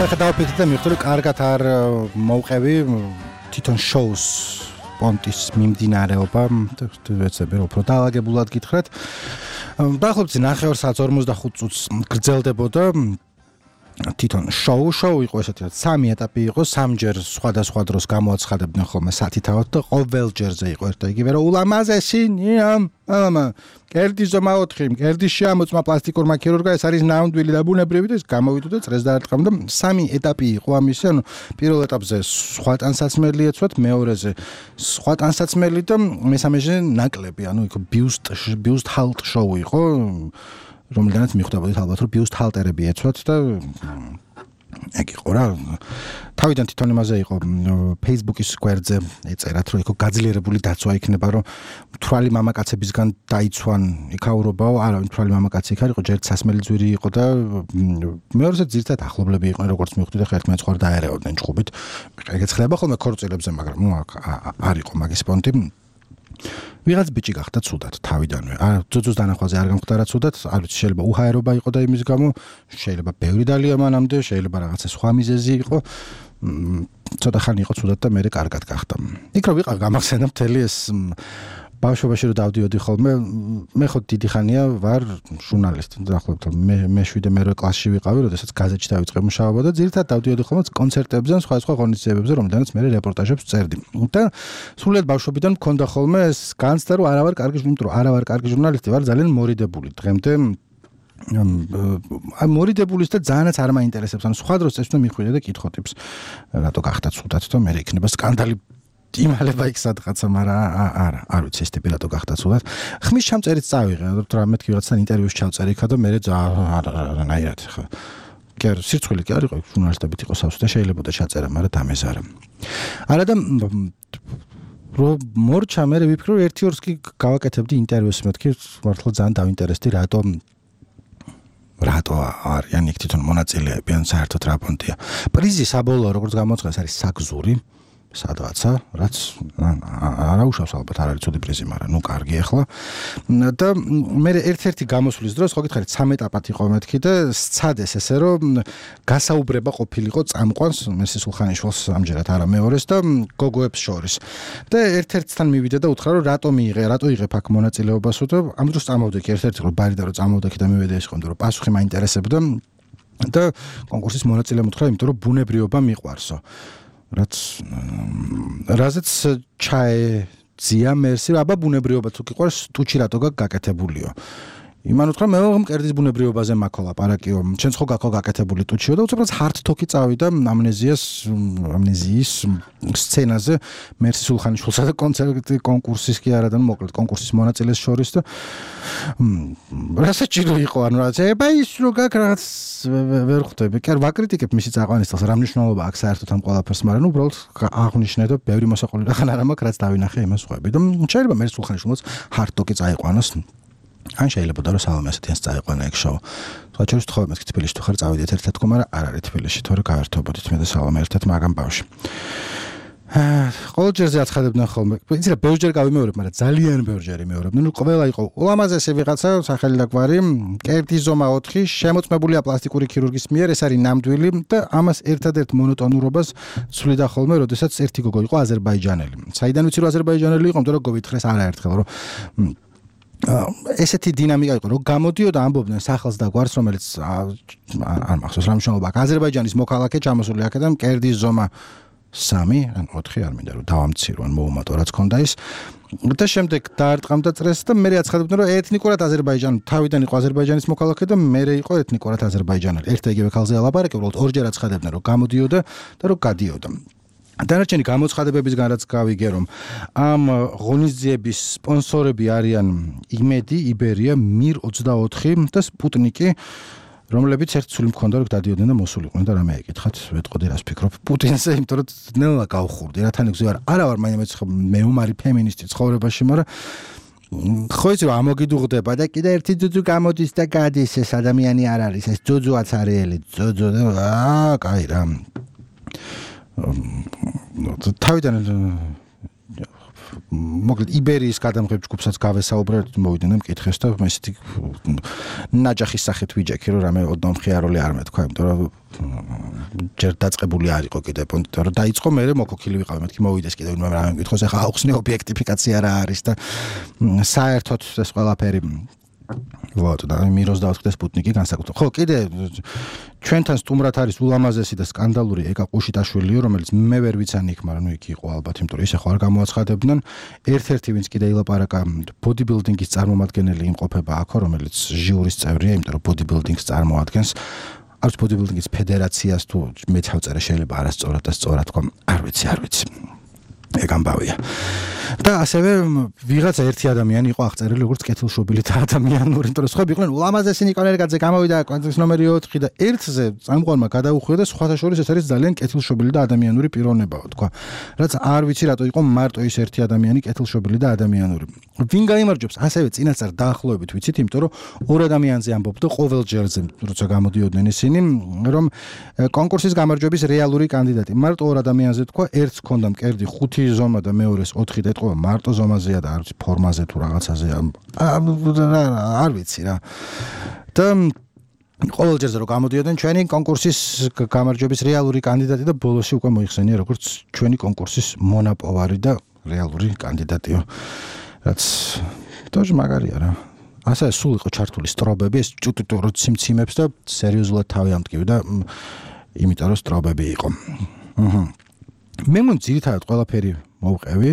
ხა დავფიქრე და მივხვდი რომ კარგად არ მოვყევი თვითონ შოუს პონტის მიმდინარეობა ვეცები რომ უფრო დაალაგებულად გითხრათ დაახლოებით 9:45 წუთს გრძელდებოდა თვითონ შოუ იყო ესეთი სამი ეტაპი იყო სამჯერ სხვადასხვა დროს გამოაცხადებდნენ ხოლმე სათითაოდ და ყოველ ჯერზე იყო ერთ და იგივე რომ ულამაზესი კერდის ზომა 4 კერდის შეამოწმა პლასტიკურმა ქირურგმა ეს არის ნამდვილი და ბუნებრივი და ეს გამოვიდა და წრეს დაარტყამ და სამი ეტაპი იყო ამისი ანუ პირველ ეტაპზე სხვა ტანსაცმელი ეცვათ მეორეზე სხვა ტანსაცმელი და მესამეზე ნაკლები ანუ იქ ბიუსტ ჰალტ შოუ იყო რომელთანაც მიხვდებოდით ალბათ რომ ბიუსტ ჰალტერები ეცვათ და ეგ იყო რა თავიდან თვითონ იმაზე იყო Facebook-ის გვერდზე ეწერათ რომ იქო გაძლიერებული დაცვა იქნება რომ მთვრალი მამაკაცებისგან დაიცვან იქაურობაო არა მთვრალი მამაკაცი იქ არისო ჯერ სასმელი ძვირი იყო და მეორეზე ძირთად ახლობლები იყვნენ როგორც მივხვდი და ხერხმე სხვა დაერეოდნენ ჭუბით ეგეც ხდება ხოლმე ქორწილებზე მაგრამ ნუ არ იყო მაგის პონტი ვიღაც ბიჭი გახდა ცუდად თავიდანვე. ძუძუს დანახვაზე არ გამხდარა ცუდად, არ ვიცი შეიძლება უჰაერობა იყო და იმის გამო, შეიძლება ბევრი დალია მანამდე, შეიძლება რაღაცა სხვა მიზეზი იყო. ცოტა ხანი იყო ცუდად და მე კარგად გახდა. იქ რომ ვიყავ გამახსენდა მთელი ეს ბავშვობაში რომ დავდიოდი ხოლმე, მე ხო დიდი ხანია ვარ ჟურნალისტი, დაახლოებით მე 7-8 კლასში ვიყავი, როდესაც გაზეთში დავიწყე მუშაობა და ძირითადად დავდიოდი ხოლმე კონცერტებზე, სხვა ღონისძიებებზე, რომლიდანაც მე რეპორტაჟებს წერდი. და სრულიად ბავშვობიდან მქონდა ხოლმე ეს განცდა რომ არა ვარ კარგი ჟურნალისტი, ვარ ძალიან მორიდებული. დღემდე მორიდებულის და ძალიანაც არ მაინტერესებს. ანუ სხვა დროს წესვნა მიხვიდე და კითხო ტიპს, რატო გახდა ცუდად და მე იქნება სკანდალი იმალება იქ სადღაცა, მაგრამ არ ვიცი ეს ტიპი რატო გახდა ცუდად. ხმის ჩამწერიც წავიღე, რომ რამე თქვი რაღაცა ინტერვიუს ჩავწერე იქა და მე არანაირად ხა. კი სირცხვილი კი არ იყო, ჟურნალისტებით იყო სავსე და შეიძლება და ჩაწერა, მაგრამ დამეზარა. არა და რომ მორჩა მე ვიფიქრე რომ 1-2 კი გავაკეთებდი ინტერვიუს მეთქი, მართლა ძალიან დავინტერესდი რატო არიან იქ თვითონ მონაწილეები ან საერთოდ რა პონტია. პრიზი საბოლოო როგორც გამოცხადდა არის საგზური სადღაცა, რაც არა უშავს ალბათ არ არის ცუდი პრიზი, მაგრამ ნუ კარგი ახლა. და მე ერთ-ერთი გამოსვლის დროს ხო გითხარით 3 ეტაპად იყო მეთქი და სცადეს ესე რომ გასაუბრება ყოფილიყო წამყვანს მესი სულხანიშვილს ამჯერად არა მეორეს და გოგოებს შორის. და ერთ-ერთთან მივიდა და უთხრა რომ რატო იღებ აქ მონაწილეობასო და ამ დროს წამოვდექი ერთ-ერთი რომ ბარიდა რომ წამოვდექი და მივედი ეს ხომ რომ პასუხი მაინტერესებდა და კონკურსის მონაწილემ უთხრა იმიტომ რომ ბუნებრიობა მიყვარსო. რაზეც ჩაეძია მერსი აბა ბუნებრიობა თუ გიყვარს სტუჩი რატო გაკეთებულიო იმან უთხრა მე მკერდის ბუნებრიობაზე მაქო ლაპარაკიო შენ ხო გაკეთებული ტუჩიო და უცებრად hard talk-ი წავიდა ამნეზიის სცენაზე მერსი სულხანიშვილსა და კონკურსის კი არა და მოკლედ კონკურსის მონაწილეს შორის და რასაც ჭირო იყო ანუ რაც ება ის რო გაკ რაღაც ვერ ხვდები კი არ ვაკრიტიკებ მისი წაყვანისთელს რა მნიშვნელობა აქვს საერთოდ ამ ყველაფერს მაგრამ უბრალოდ აღნიშნე და ბევრი მოსაყოლი რახან არ მაქვს რაც დავინახე იმას ხვები და შეიძლება მერს სულხანიშვილს hard talk-ი წაიყვანოს ან შეიძლება და რომ სალომე ასეთიანს წაიყვანა ეგ შოუ. სხვა შორის თხოვე მეთქი თბილისში თუ ხარ წავიდეთ ერთად თქო, მაგრამ არ არის თბილისში, თორე გავერთობოდით მე და სალომე ერთად მაგამ ბავში. ყოველჯერზე აცხადებდნენ ხოლმე. იცი რა ბევრჯერ გავიმეორებ, მაგრამ ძალიან ბევრჯერ იმეორებდნენ. ნუ ყველა იყო ულამაზესი ვიღაცა, სახელი და გვარი, კერდის ზომა 4, შემოწმებულია პლასტიკური ქირურგის მიერ, ეს არის ნამდვილი და ამას ერთადერთ მონოტონურობას ცვლიდა ხოლმე, როდესაც ერთი გოგო იყო აზერბაიჯანელი. საიდან ვიცი რომ აზერბაიჯანელი იყო, იმიტომ რომ გოვითხრეს არაერთხელ რომ ესეთი დინამიკა იყო რომ გამოდიოდა ამბობდნენ სახელს და გვარს რომელიც არ მახსოვს რა მნიშვნელობა აქვს აზერბაიჯანის მოქალაქე ჩამოსული აქედან კერდის ზომა 3 ან 4 არ მინდა რომ დავამცირო ან მოუმატო რაც ქონდა ის და შემდეგ დაარტყამდა წრეს და მე აცხადებდნენ რომ ეთნიკურად თავიდან იყო აზერბაიჯანის მოქალაქე და მე იყო ეთნიკურად აზერბაიჯანელი ერთ იგივე ქალზე ალაპარაკე უბრალოდ ორჯერ აცხადებდნენ რომ გამოდიოდა და რომ გადიოდა დანარჩენი გამოცხადებებისგან რაც გავიგე რომ ამ ღონისძიების სპონსორები არიან იმედი, იბერია, მირ 24 და სპუტნიკი, რომლებიც ერთ ცული მქონდა რომ დადიოდნენ და მოსულიყვნენ და რამე ეკითხათ, ვეტყოდი რას ფიქრობ პუტინზე, იმიტომ რომ ნელა გავხურდი, რა თან იგზავარ. არა ვარ მე უმარი ფემინისტი ცხოვრებაში, მაგრამ ხო იცი რომ ამოგიდუღდება და კიდე ერთი ძუძუ გამოდის და გადის ეს ადამიანი არ არის, ეს ძუძუაც არიელი, ძუძუ და კაი რა. თავიდან მოკლედ იბერიის გადამღებ ჯგუფსაც გავესაუბრეთ, მოვიდნენ მკითხეს და ესეთი ნაჯახის სახით ვიჯექი, რომ რამე ოდნავ მხიარული არ მეთქვა, იმიტომ რომ ჯერ დაწყებული არ იყო კიდე პონტი, რომ დაიწყო მე მოკოქილი ვიყავ, მეთქი მოვიდეს კიდე ვინმე რამე მკითხოს, ახლა აუხსნე ობიექტიფიკაცია რა არის და საერთოდ ეს ყველაფერი вот და მიროს დავთქვეს სპუტნიკი განსაკუთრებით. ხო, კიდე ჩვენთან სტუმრად არის ულამაზესი და სკანდალური ეკა ყუშიტაშვილიო, რომელიც მე ვერ ვიცანი იქ, მაგრამ იქ იყო ალბათ, იმიტომ რომ ისე ხო არ გამოაცხადებდნენ. ერთ-ერთი ვინც კიდე ილაპარაკა ბოდიბილდინგის წარმომადგენელი იმყოფება აქ, რომელიც ჟიურის წევრია, იმიტომ რომ ბოდიბილდინგს წარმოადგენს. არც ბოდიბილდინგის ფედერაციას თუ მე ჩავწერე შეიძლება არასწორად და სწორად თქვა, არ ვიცი. ეგ ამბავია. და ასევე ვიღაცა ერთი ადამიანი იყო აღწერილი როგორც კეთილშობილი და ადამიანური, იმიტომ რომ სხვები იყვნენ ულამაზესი ნიკოლერგაძე გამოვიდა კვანტის ნომერი 4 და ერთზე წამყვანმა გადაუხვია და სხვათა შორის ეს არის ძალიან კეთილშობილი და ადამიანური პიროვნებაა, თქვა. რაც არ ვიცი რატო იყო მარტო ის ერთი ადამიანი კეთილშობილი და ადამიანური. ვინ გაიმარჯვებს? ასევე წინასწარ დაახლოებით ვიცით, იმიტომ რომ ორ ადამიანზე ამბობდა ყოველ ჯერზე, როცა გამოდიოდნენ ისინი, რომ კონკურსის გამარჯვების რეალური კანდიდატი. მარტო ორ ადამიანზე თქვა, ერთს ჰქონდა მკერდი 5 ზომა და მეორეს 4 და ეთყობა მარტო ზომაზეა და არ ვიცი ფორმაზე თუ რაღაცაზეა. არ ვიცი რა. და ყოველ ჯერზე რომ გამოდიოდნენ ჩვენი კონკურსის გამარჯვების რეალური კანდიდატი და ბოლოსი უკვე მოიხსენია როგორც ჩვენი კონკურსის მონაპოვარი და რეალური კანდიდატიო. რაც თორე მაგარია რა. ასე სულ იყო ჩართული სტრობები, ეს ჭუტუტო რო ციმციმებს და სერიოზულად თავი ამტკივი და იმიტომ რომ სტრობები იყო. მე მონ ძირითადად ყველაფერი მოვყევი.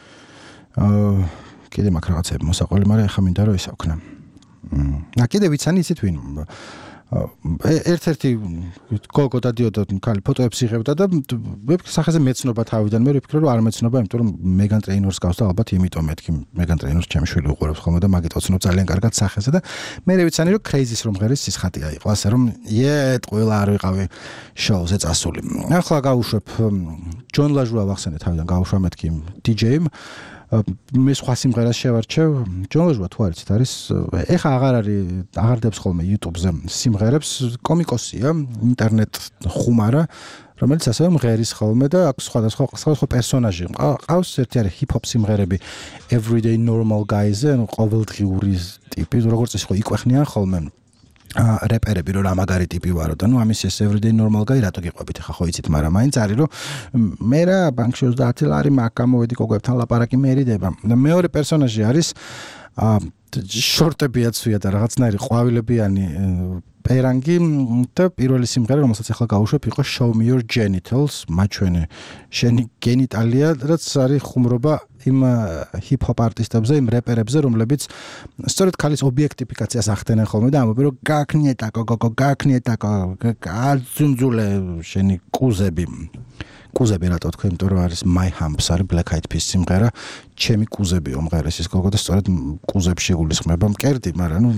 კიდე მაგ რაღაცები მოსაყოლი, მაგრამ ეხა მინდა რომ ისავქნა. კიდე ვიცანი იცით ვინ? ერთ-ერთი გოგო დადიოდა ქალი ფოტოებს იღებდა და მე სახეზე მეცნობა თავიდან, მე ვფიქრე რომ არ მეცნობა, იმიტომ რომ მეგან ტრეინორს გავს და ალბათ იმიტომ მეთქი მეგან ტრეინორს ჩემი შვილი უყურებს ხოლმე და მაგით ოცნობ ძალიან კარგად სახეზე და მე ვიცანი რომ კრეიზის რომ ღერის სისხატია იყო, ასე რომ ყველა არ ვიყავი შოუზე წასული. ახლა გავუშვებ ჯონ ლაჟუა ვახსენე თავიდან გავუშვა მეთქი DJ-მ მე სხვა სიმღერას შევარჩევ. ჯონ ლაჟუა თუ არიცით არის ეხა აღარ დებს ხოლმე YouTube-ზე სიმღერებს, კომიკოსია, ინტერნეტ ხუმარა, რომელიც ასევე მღერის ხოლმე და აქვს სხვადასხვა პერსონაჟი. ყავს ერთი არის ჰიპ-ჰოპ სიმღერები Everyday Normal Guys-ზე, ანუ ყოველდღიური ტიპი, როგორც ის ხო იყვეხნიან ხოლმე რეპერები რომ რა მაგარი ტიპი ვარო და ნუ ამის ეს Everyday Normal Guy რატო გიყვებით ხა ხო იცით, მაგრამ მაინც არის რომ მე რა ბანკში 30 ლარი მაგ გამოვედი გოგოებთან ლაპარაკი მერიდება და მეორე პერსონაჟი არის შორტებიაც ვია და რაღაცნაირი ყვავილებიანი პერანგი და პირველი სიმღერა რომელსაც ახლა გავუშვებ იყო Show Me Your Genitals, მაჩვენე შენი გენიტალია, რაც არის ხუმრობა იმ ჰიპ-ჰოპ არტისტებზე, იმ რეპერებზე, რომლებიც სწორედ ქალის ობიექტიფიკაციას ახდენენ ხოლმე და ამბობენ რომ გაქნიეტა გოგო, გაქნიეტა აზუნძულე შენი კუზები. კუზები რატო თქვი, იმიტომ რომ არის My Humps, არის Black Eyed Peas სიმღერა, ჩემი კუზები ომღერეს ის გოგო და სწორედ კუზებში გულისხმება მკერდი, მაგრამ ნუ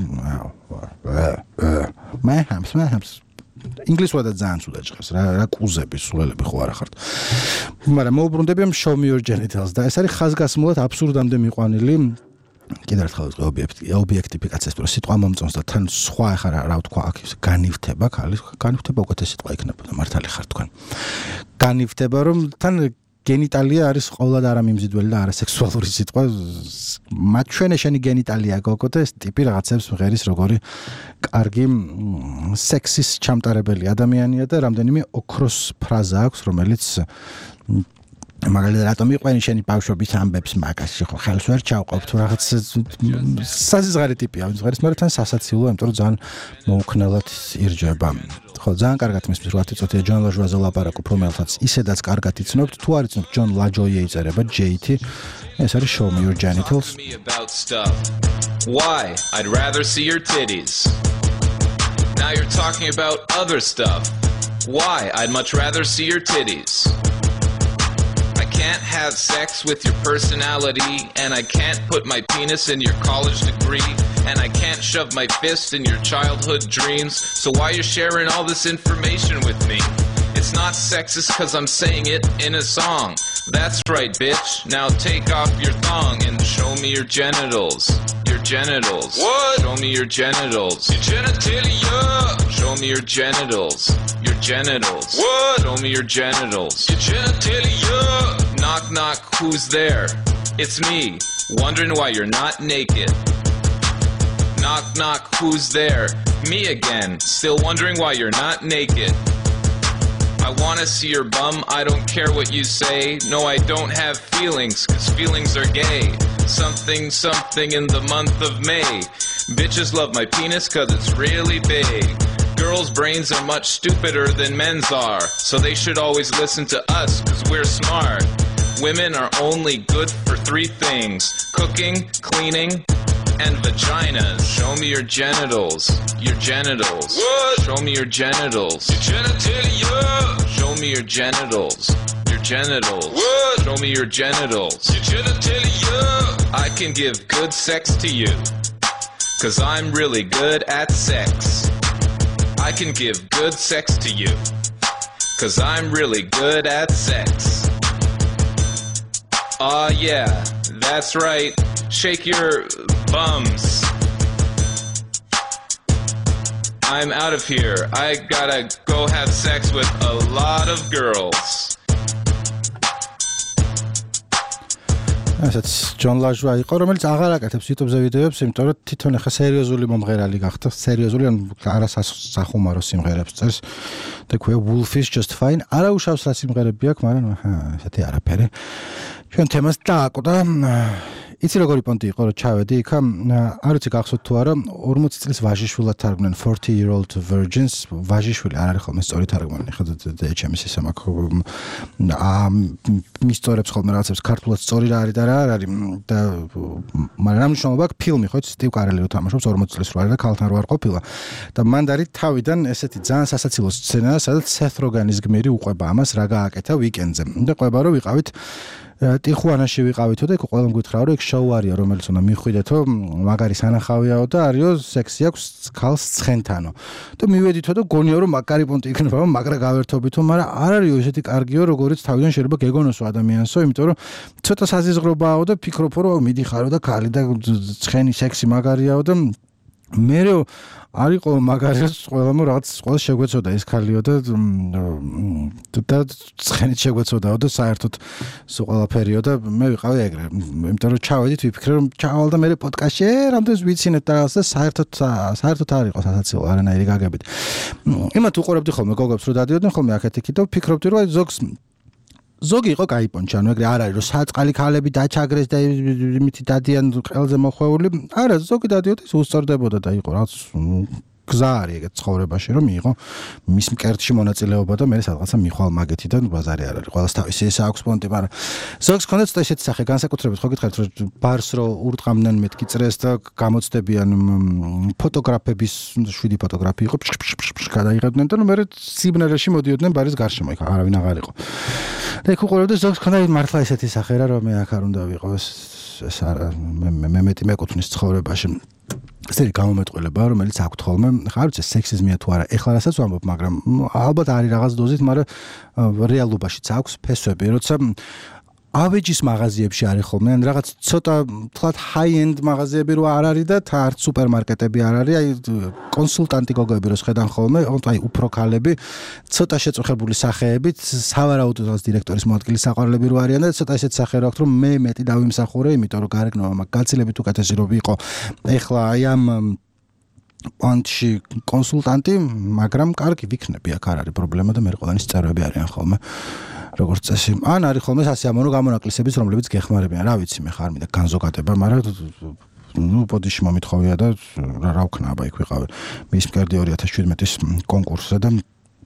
My Humps ინგლისურად ძალიან ცუდა ჭხეს რა კუზები სულელები ხო არა ხართ. მაგრამ მოუბრუნდები ამ Show Me Your Genitals და ეს არის ხაზგასმულად აბსურდამდე მიყვანილი კიდევ ერთხელ ობიექტიფიკაციას თუ სიტყვა მომწონს და თან სხვა ახლა რა ვთქვა აქ განივთება ქალის განივთება უკეთეს სიტყვა იქნებოდა მართალი ხარ თქვენ. განივთება რომ თან გენიტალია არის ყოველად არამიმზიდველი და არასექსუალური სიტყვა. მაჩვენე შენი გენიტალია გოგო და ეს ტიპი რაღაცებს მღერის როგორი კარგი სექსის ჩამტარებელი ადამიანია და რამდენიმე ოქროს ფრაზა აქვს, რომელიც მაგალითად რატომ იყვენი შენი ბავშვობის ამბებს მაგაში ხო ხელს ვერ ჩავყავ თუ რაღაც საზღარი ტიპია ვინც მაგრამ თან სასაცილოა, იმიტომ რომ ძალიან მოუქნელად ირჯება. ხო, ძალიან კარგად მისმის 8 წუთია ჯონ ლაჟუაზე ლაპარაკობ, რომელსაც ისედაც კარგად იცნობთ, თუ არ იცნობთ ჯონ ლაჯოია იწერება JT. ეს არის Show Me Your Genitals. Why? I'd rather see your titties. Now you're talking about other stuff. Why? I'd much rather see your titties. I can't have sex with your personality, and I can't put my penis in your college degree, and I can't shove my fist in your childhood dreams. So why you sharing all this information with me? It's not sexist cause I'm saying it in a song. That's right, bitch. Now take off your thong and show me your genitals. Your genitals. What? Show me your genitals. Your genitalia. Show me your genitals. Your genitals. What? Show me your genitals. Your genitalia. Knock knock, who's there? It's me, wondering why you're not naked. Knock, knock, who's there? Me again, still wondering why you're not naked. I wanna see your bum, I don't care what you say. No, I don't have feelings, cause feelings are gay. Something, something in the month of May. Bitches love my penis cause it's really big. Girls' brains are much stupider than men's are, so they should always listen to us cause we're smart. Women are only good for 3 things: cooking, cleaning, and vaginas. Show me your genitals. Your genitals. What? Show me your genitals. Your genitalia. Show me your genitals. Your genitals. What? Show me your genitals. Your genitalia. I can give good sex to you, cause I'm really good at sex. I can give good sex to you, cause I'm really good at sex. Aw, yeah, that's right. Shake your bums. I'm out of here. I gotta go have sex with a lot of girls. ასეც ჯონ ლაჟვა იყო, რომელიც აღარ აკეთებს YouTube-ზე ვიდეოებს, იმიტომ რომ თვითონ ახლა სერიოზული მომღერალი გახდა, სერიოზული ან არასახუმარო სიმღერებს წერს. და ქვია Wolf is just fine. არა უშავს რა სიმღერები აქვს, მაგრამ ესეთი არაფერი. ჩვენ თემას დააკვდა. იცი როგორი პონტი იყო, რომ ჩავედი იქ, არ ვიცი გახსოვთ თუ არა, 40 წლის ვაჟიშვილად თარგმნენ 40-year-old virgins, ვაჟიშვილი არ არის ხოლმე სწორი თარგმანი, ხა HMS ისე მაქვს. მისწორებს ხოლმე რაღაცებს ქართულად სწორი რა არის და რა არ არის და მაგრამ რა მნიშვნელობა აქვს ფილმი, ხო, სტივ კარელი რო თამაშობს 40 წლის რო არის და ქალთან რო არ ყოფილა. და მან დარი თავიდან ესეთი ძალიან სასაცილო სცენაა, სადაც Seth Rogen-ის გმირი უყვება ამას, რა გააკეთა ვიკენდზე. და ყვება რომ ვიყავით ტიხუანაში ვიყავითო და იქ ყველამ გითხრა რომ იქ შოუ არია რომელიც უნდა მიხვიდეთო მაგარი სანახავიაო და არისო სექსი აქვს ქალს ცხენთანო და მივედითო და გონიო რომ მაგარი პონტი იქნება მაგრა გავერთობითო მაგრამ არ არისო ესეთი კარგიო როგორიც თავიდან შეიძლება გეგონოსო ადამიანსო იმიტომ რომ ცოტა საზიზღრობაო და ფიქრობო რომ მიდიხარო და ქალი და ცხენი სექსი მაგარიაო და მერე არისო მაგარიოს ყველამ რაღაც ყველა შეგვეცოდა ეს ქალიო და ცხენით შეგვეცოდაო და საერთოდ სულ ყველაფერიო და მე ვიყავი ეგრე იმიტომ რომ ჩავედით ვიფიქრე რომ ჩავალ და მე პოდკასტში რამდენს ვიცინეთ და რაღაც და საერთოდ არ იყო სასაცილო არანაირი გაგებით იმათ უყურებდი ხოლმე გოგებს რომ დადიოდნენ ხოლმე აქეთ-იქით და ვფიქრობდი რომ ზოგი იყო კაი პონჩი, ანუ ეგრე არ არის რომ საწყალი ქალები დაჩაგრეს და იმითი დადიან ყელზე მოხვეული. არა, ზოგი დადიოდა ის უსწორდებოდა და იყო რაც გზა არის ეგეთ ცხოვრებაში რომ მიიღო მის მკერდში მონაწილეობა და მე სადღაცა მიხვალ მაგეთი და ბაზარი არ არის. ყველას თავისი ეს აქვს პონტი, მაგრამ ზოგს ქონდა ცოტა ესეთი სახე განსაკუთრებით ხო გითხარით რომ ბარს რო ურტყამდნენ მეთქი წრეს და გამოცდებიან ფოტოგრაფების 7 ფოტოგრაფი იყო გადაიღებდნენ და მე სიბნელეში მოდიოდნენ ბარის გარშემო იქ არავინ აღარ იყო. და იქ უყურებდი ზოგს ქონდა მართლა ესეთი სახე რა რომ მე აქ არ უნდა ვიყო ეს არა მე მეტი მეკუთვნის ცხოვრებაში ესეთი გამომეტყველება რომელიც აქვთ ხოლმე ხა არ ვიცი სექსიზმია თუ არა ეხლა რასაც ვამბობ მაგრამ ალბათ არის რაღაც დოზით მაგრამ რეალობაშიც აქვს ფესვები როცა ავეჯის მაღაზიებში არის ხოლმე ან რაღაც ცოტა თლად ჰაი-ენდ მაღაზიები რო არ არის და არც სუპერმარკეტები არ არის აი კონსულტანტი გოგოები რო შედან ხოლმე აი უფრო ქალები ცოტა შეწუხებული სახეებით სავარაუდოდ დირექტორის მოადგილის საყვარლები რო არიან და ცოტა ესეთ სახე რო აქვს რომ მე მეტი დავიმსახურე იმიტომ რომ გარეგნობა მაგ გაცილებით უკეთესი რო ვიყო ეხლა აი ამ პონტში კონსულტანტი მაგრამ კარგი ვიქნები აქ არ არის პრობლემა და მე ყველანი სწორები არიან ხოლმე როგორც წესი ან არის ხოლმე სასიამოვნო გამონაკლისებიც რომლებიც გეხმარებიან რა ვიცი მე ხარ მინდა განზოგადება მაგრამ ნუ პოდიში მომითხოვია და რა ვქნა აბა იქ ვიყავი მის მკერდი 2017-ის კონკურსზე და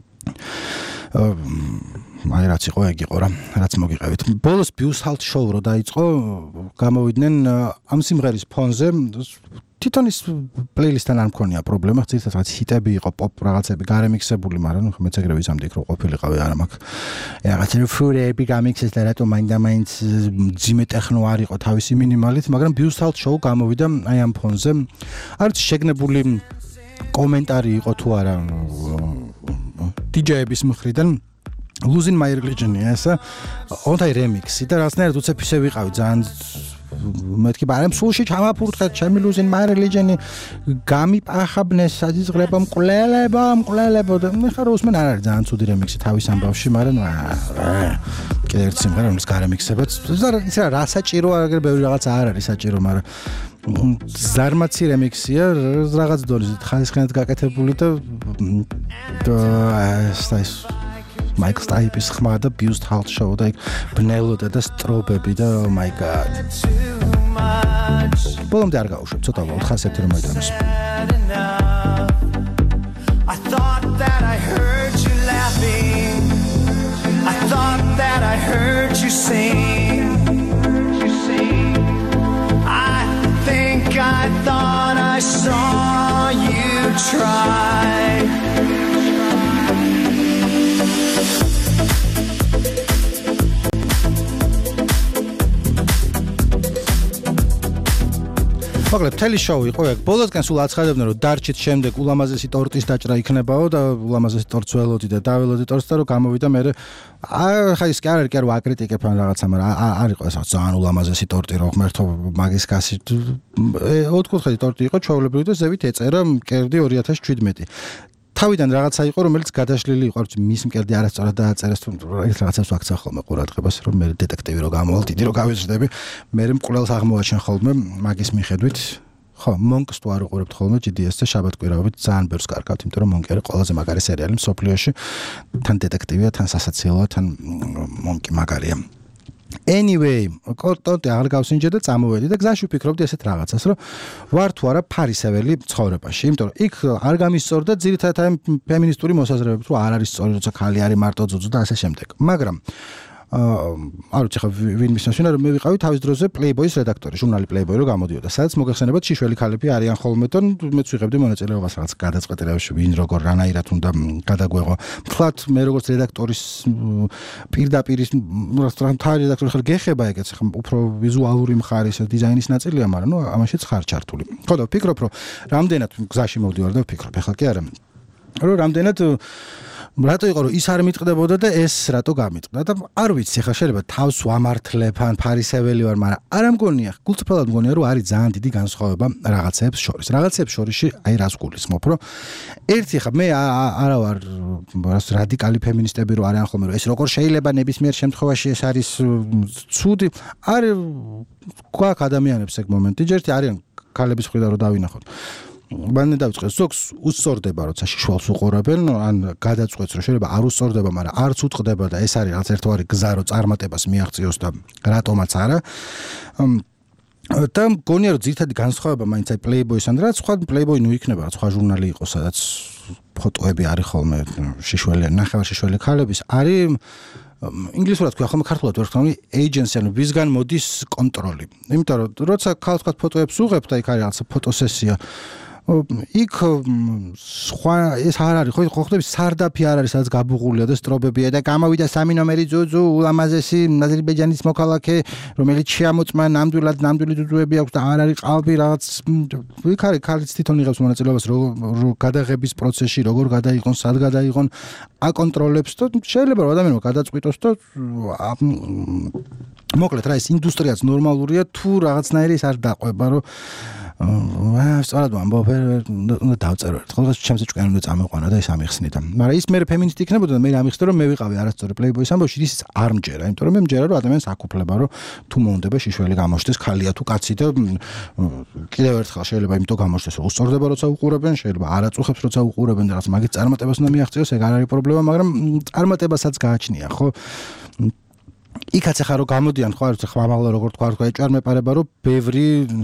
აი რაც იყო ეგ იყო რა რაც მოგიყევით ბოლოს ბიუსჰალტ შოუ რო დაიწყო გამოვიდნენ ამ სიმღერის ფონზე თვითონ ის პლეილისტთან არ მქონია პრობლემა ხცირთაც რაღაც ჰიტები იყო პოპ რაღაცები გარემიქსებული მაგრამ მეც ეგრე ვიზამდი იქ რო ყოფილიყავი არა მაქვს რაღაც ფურები გამიქსეს და რატომ მაინდა-მაინც ძიმე ტექნო არ იყო თავისი მინიმალით მაგრამ ბიუსჰალტ შოუ გამოვიდა აი ამ ფონზე არც შეგნებული კომენტარი იყო თუ არა DJ-ების მხრიდან Losing My Religion-ი ესა ონთაი რემიქსი და რაღაცნაირად უცებ ისე ვიყავი ძალიან მეთქი ბარემ სულში ჩამაფურთხეთ ჩემი ლუზინ my religion გამიპახაბნეს საძღრება მკვლელება და ხარ უსმენ არ არის ძალიან ცუდი რემიქსი თავის ამბავში მაგრამ კიდევ ერთ სიმღერა რომელიც გარემიქსებაც ისა რა საჭირო აგერ ბევრი რაღაც არ არის საჭირო მაგრამ ზარმაცი რემიქსია რაღაც დონეზე ხალისხენად გაკეთებული და ეს Mike Stipe's ხმა და Bused Halt Show და ბნელოდა და სტრობები და oh my god ბოლომდე არ გავუშვებ ცოტა ვარ 401 რომ მოიტანოს I thought that I heard you laughing I thought that I heard you sing I think I thought I saw you try მოკლედ მთელი შოუ იყო ეგ ბოლოსკენ სულ აცხადებდნენ რომ დარჩით შემდეგ ულამაზესი ტორტის დაჭრა იქნებაო და ულამაზესი ტორტს ველოდი და დაველოდი ტორტს და რომ გამოვიდა მე ხა ის კი არ არის კი არ ვაკრიტიკებ ან რაღაცა მაგრამ არ იყო ეს ძალიან ულამაზესი ტორტი რომ ღმერთო მაგის გასი ოთხკუთხედი ტორტი იყო ჩვეულებრივი და ზევით ეწერა მკერდი 2017 თავიდან რაღაცა იყო რომელიც გადაშლილი იყო მის მკერდი არასწორად დააწერეს თუ ეს რაღაცას ვაქცა ხოლმე ყურადღებას რომ მე დეტექტივი რო გამოვალ დიდი რო გავიზრდები მე მკვლელს აღმოვაჩენ ხოლმე მაგის მიხედვით ხო მონკს თუ არ უყურებთ ხოლმე GDS-ზე შაბათ-კვირაობით ძალიან ბევრს კარგავთ იმიტომ რომ მონკი არის ყველაზე მაგარი სერიალი მსოფლიოში თან დეტექტივია თან სასაცილოა თან მონკი მაგარია Anyway, კორტონტი არ გავსინჯე და წამოვედი და გზაში ვფიქრობდი ესეთ რაღაცას, რომ ვარ თუ არა ფარისეველი ცხოვრებაში, იმიტომ რომ იქ არ გამისწორდა ძირითადად ფემინისტური მოსაზრებები, თუ არ არის სწორი, როცა ხალი არის მარტო ძუძუ და ასე შემდეგ. მაგრამ არ ვიცი ხა ვინ მისმენა რომ მე ვიყავი თავის დროზე Playboy-ის რედაქტორი, ჟურნალი Playboy რო გამოდიოდა, სადაც მოგეხსენებათ შიშველი ქალები არიან ხოლმე და მეც ვიღებდი მონაწილეობას რაღაც გადაწყვეტილებებში, ვინ როგორ რანაირად უნდა გადაგვეღო. Მთლად მე როგორც რედაქტორის პირდაპირ თავი რედაქტორი ხარ გეხება ეგეც ხა უფრო ვიზუალური მხარის დიზაინის ნაწილია, მაგრამ ნუ ამაშიც ხარ ჩართული. ხო და ვფიქრობ რომ რამდენად გზაში მოვდივარ და ვფიქრობ, ეხლა კი არა. რომ რამდენად რატო იყო რომ ის არ მიტყდებოდა და ეს რატო გამიტყდა და არ ვიცი ხა შეიძლება თავს ვამართლებ ან ფარისეველი ვარ მაგრამ არ მგონია გულწრფელად მგონია რომ არის ძალიან დიდი განსხვავება რაღაცებს შორისში აი რას გულისხმობ რომ ერთი ხა მე არა ვარ რადიკალი ფემინისტები რო არიან ხოლმე რომ ეს როგორ შეიძლება ნებისმიერ შემთხვევაში ეს არის ცუდი არის გვაქვს ადამიანებს ეგ მომენტი ჯერტი არიან ქალების მხრიდან რომ დავინახოთ მანე დავიწყე ზოგს უსწორდება როცა შიშვალს უყურებენ ან გადაწყვეტს რომ შეიძლება არ უსწორდება მაგრამ არც უტყდება და ეს არის რაც ერთგვარი გზა რომ წარმატებას მიაღწიოს და რატომაც არა და მგონია რომ ძირითადი განსხვავება მაინც აი Playboy-სთან და სხვა Playboy ნუ იქნება სხვა ჟურნალი იყოს სადაც ფოტოები არის ხოლმე შიშველი ნახევარ შიშველი ქალების არის ინგლისურად ქვია ხოლმე ქართულად ვერ ხსოვი agency ანუ ვისგან მოდის კონტროლი იმიტომ რომ როცა ქალს თქვა ფოტოებს უღებთ აი არის რაღაც ფოტოსესია იქ სხვა ეს არ არის ხო ხდები სარდაფი არ არის სადაც გაბუღულია და სტრობებია და გამოვიდა სამი ნომერი ძუძუ ულამაზესი აზერბაიჯანის მოქალაქე რომელიც შეამოწმა ნამდვილი ძუძუები აქვს და არ არის ყალბი რაღაც იქ არის ქალიც თვითონ იღებს მონაწილეობას რომ გადაღების პროცესში როგორ გადაიყონ სად გადაიყონ აკონტროლებს და შეიძლება რომ ადამიანმა გადაწყვიტოს და მოკლედ რა ეს ინდუსტრიაც ნორმალურია თუ რაღაცნაირი ის არ დაყვება რომ სწორად ვამბობ უნდა დავწერო ერთხელ ჩემს ჭკვიანი უნდა წამეყვანა და ეს ამიხსნიდა მაგრამ ის მე ფემინისტი იქნებოდა და მე ამიხსნიდა რომ მე ვიყავი არასწორი Playboy-ის ამბავში ის არ მჯერა იმიტომ რომ მე მჯერა რომ ადამიანს აკუფლება რომ თუ მოუნდება შიშველი გამოშდეს ქალია თუ კაცი და კიდევ ერთხელ შეიძლება იმიტომ გამოშდეს რომ უსწორდება როცა უყურებენ შეიძლება არ აწუხებს როცა უყურებენ და რაღაც მაგის წარმატებას უნდა მიაღწიოს ეგ არ არის პრობლემა მაგრამ წარმატებასაც გააჩნია ხო იქაც ახლა რომ გამოდიან ხო არ ხმამაღლა როგორ თქვა ეჭვარმეპარება რომ ბევრი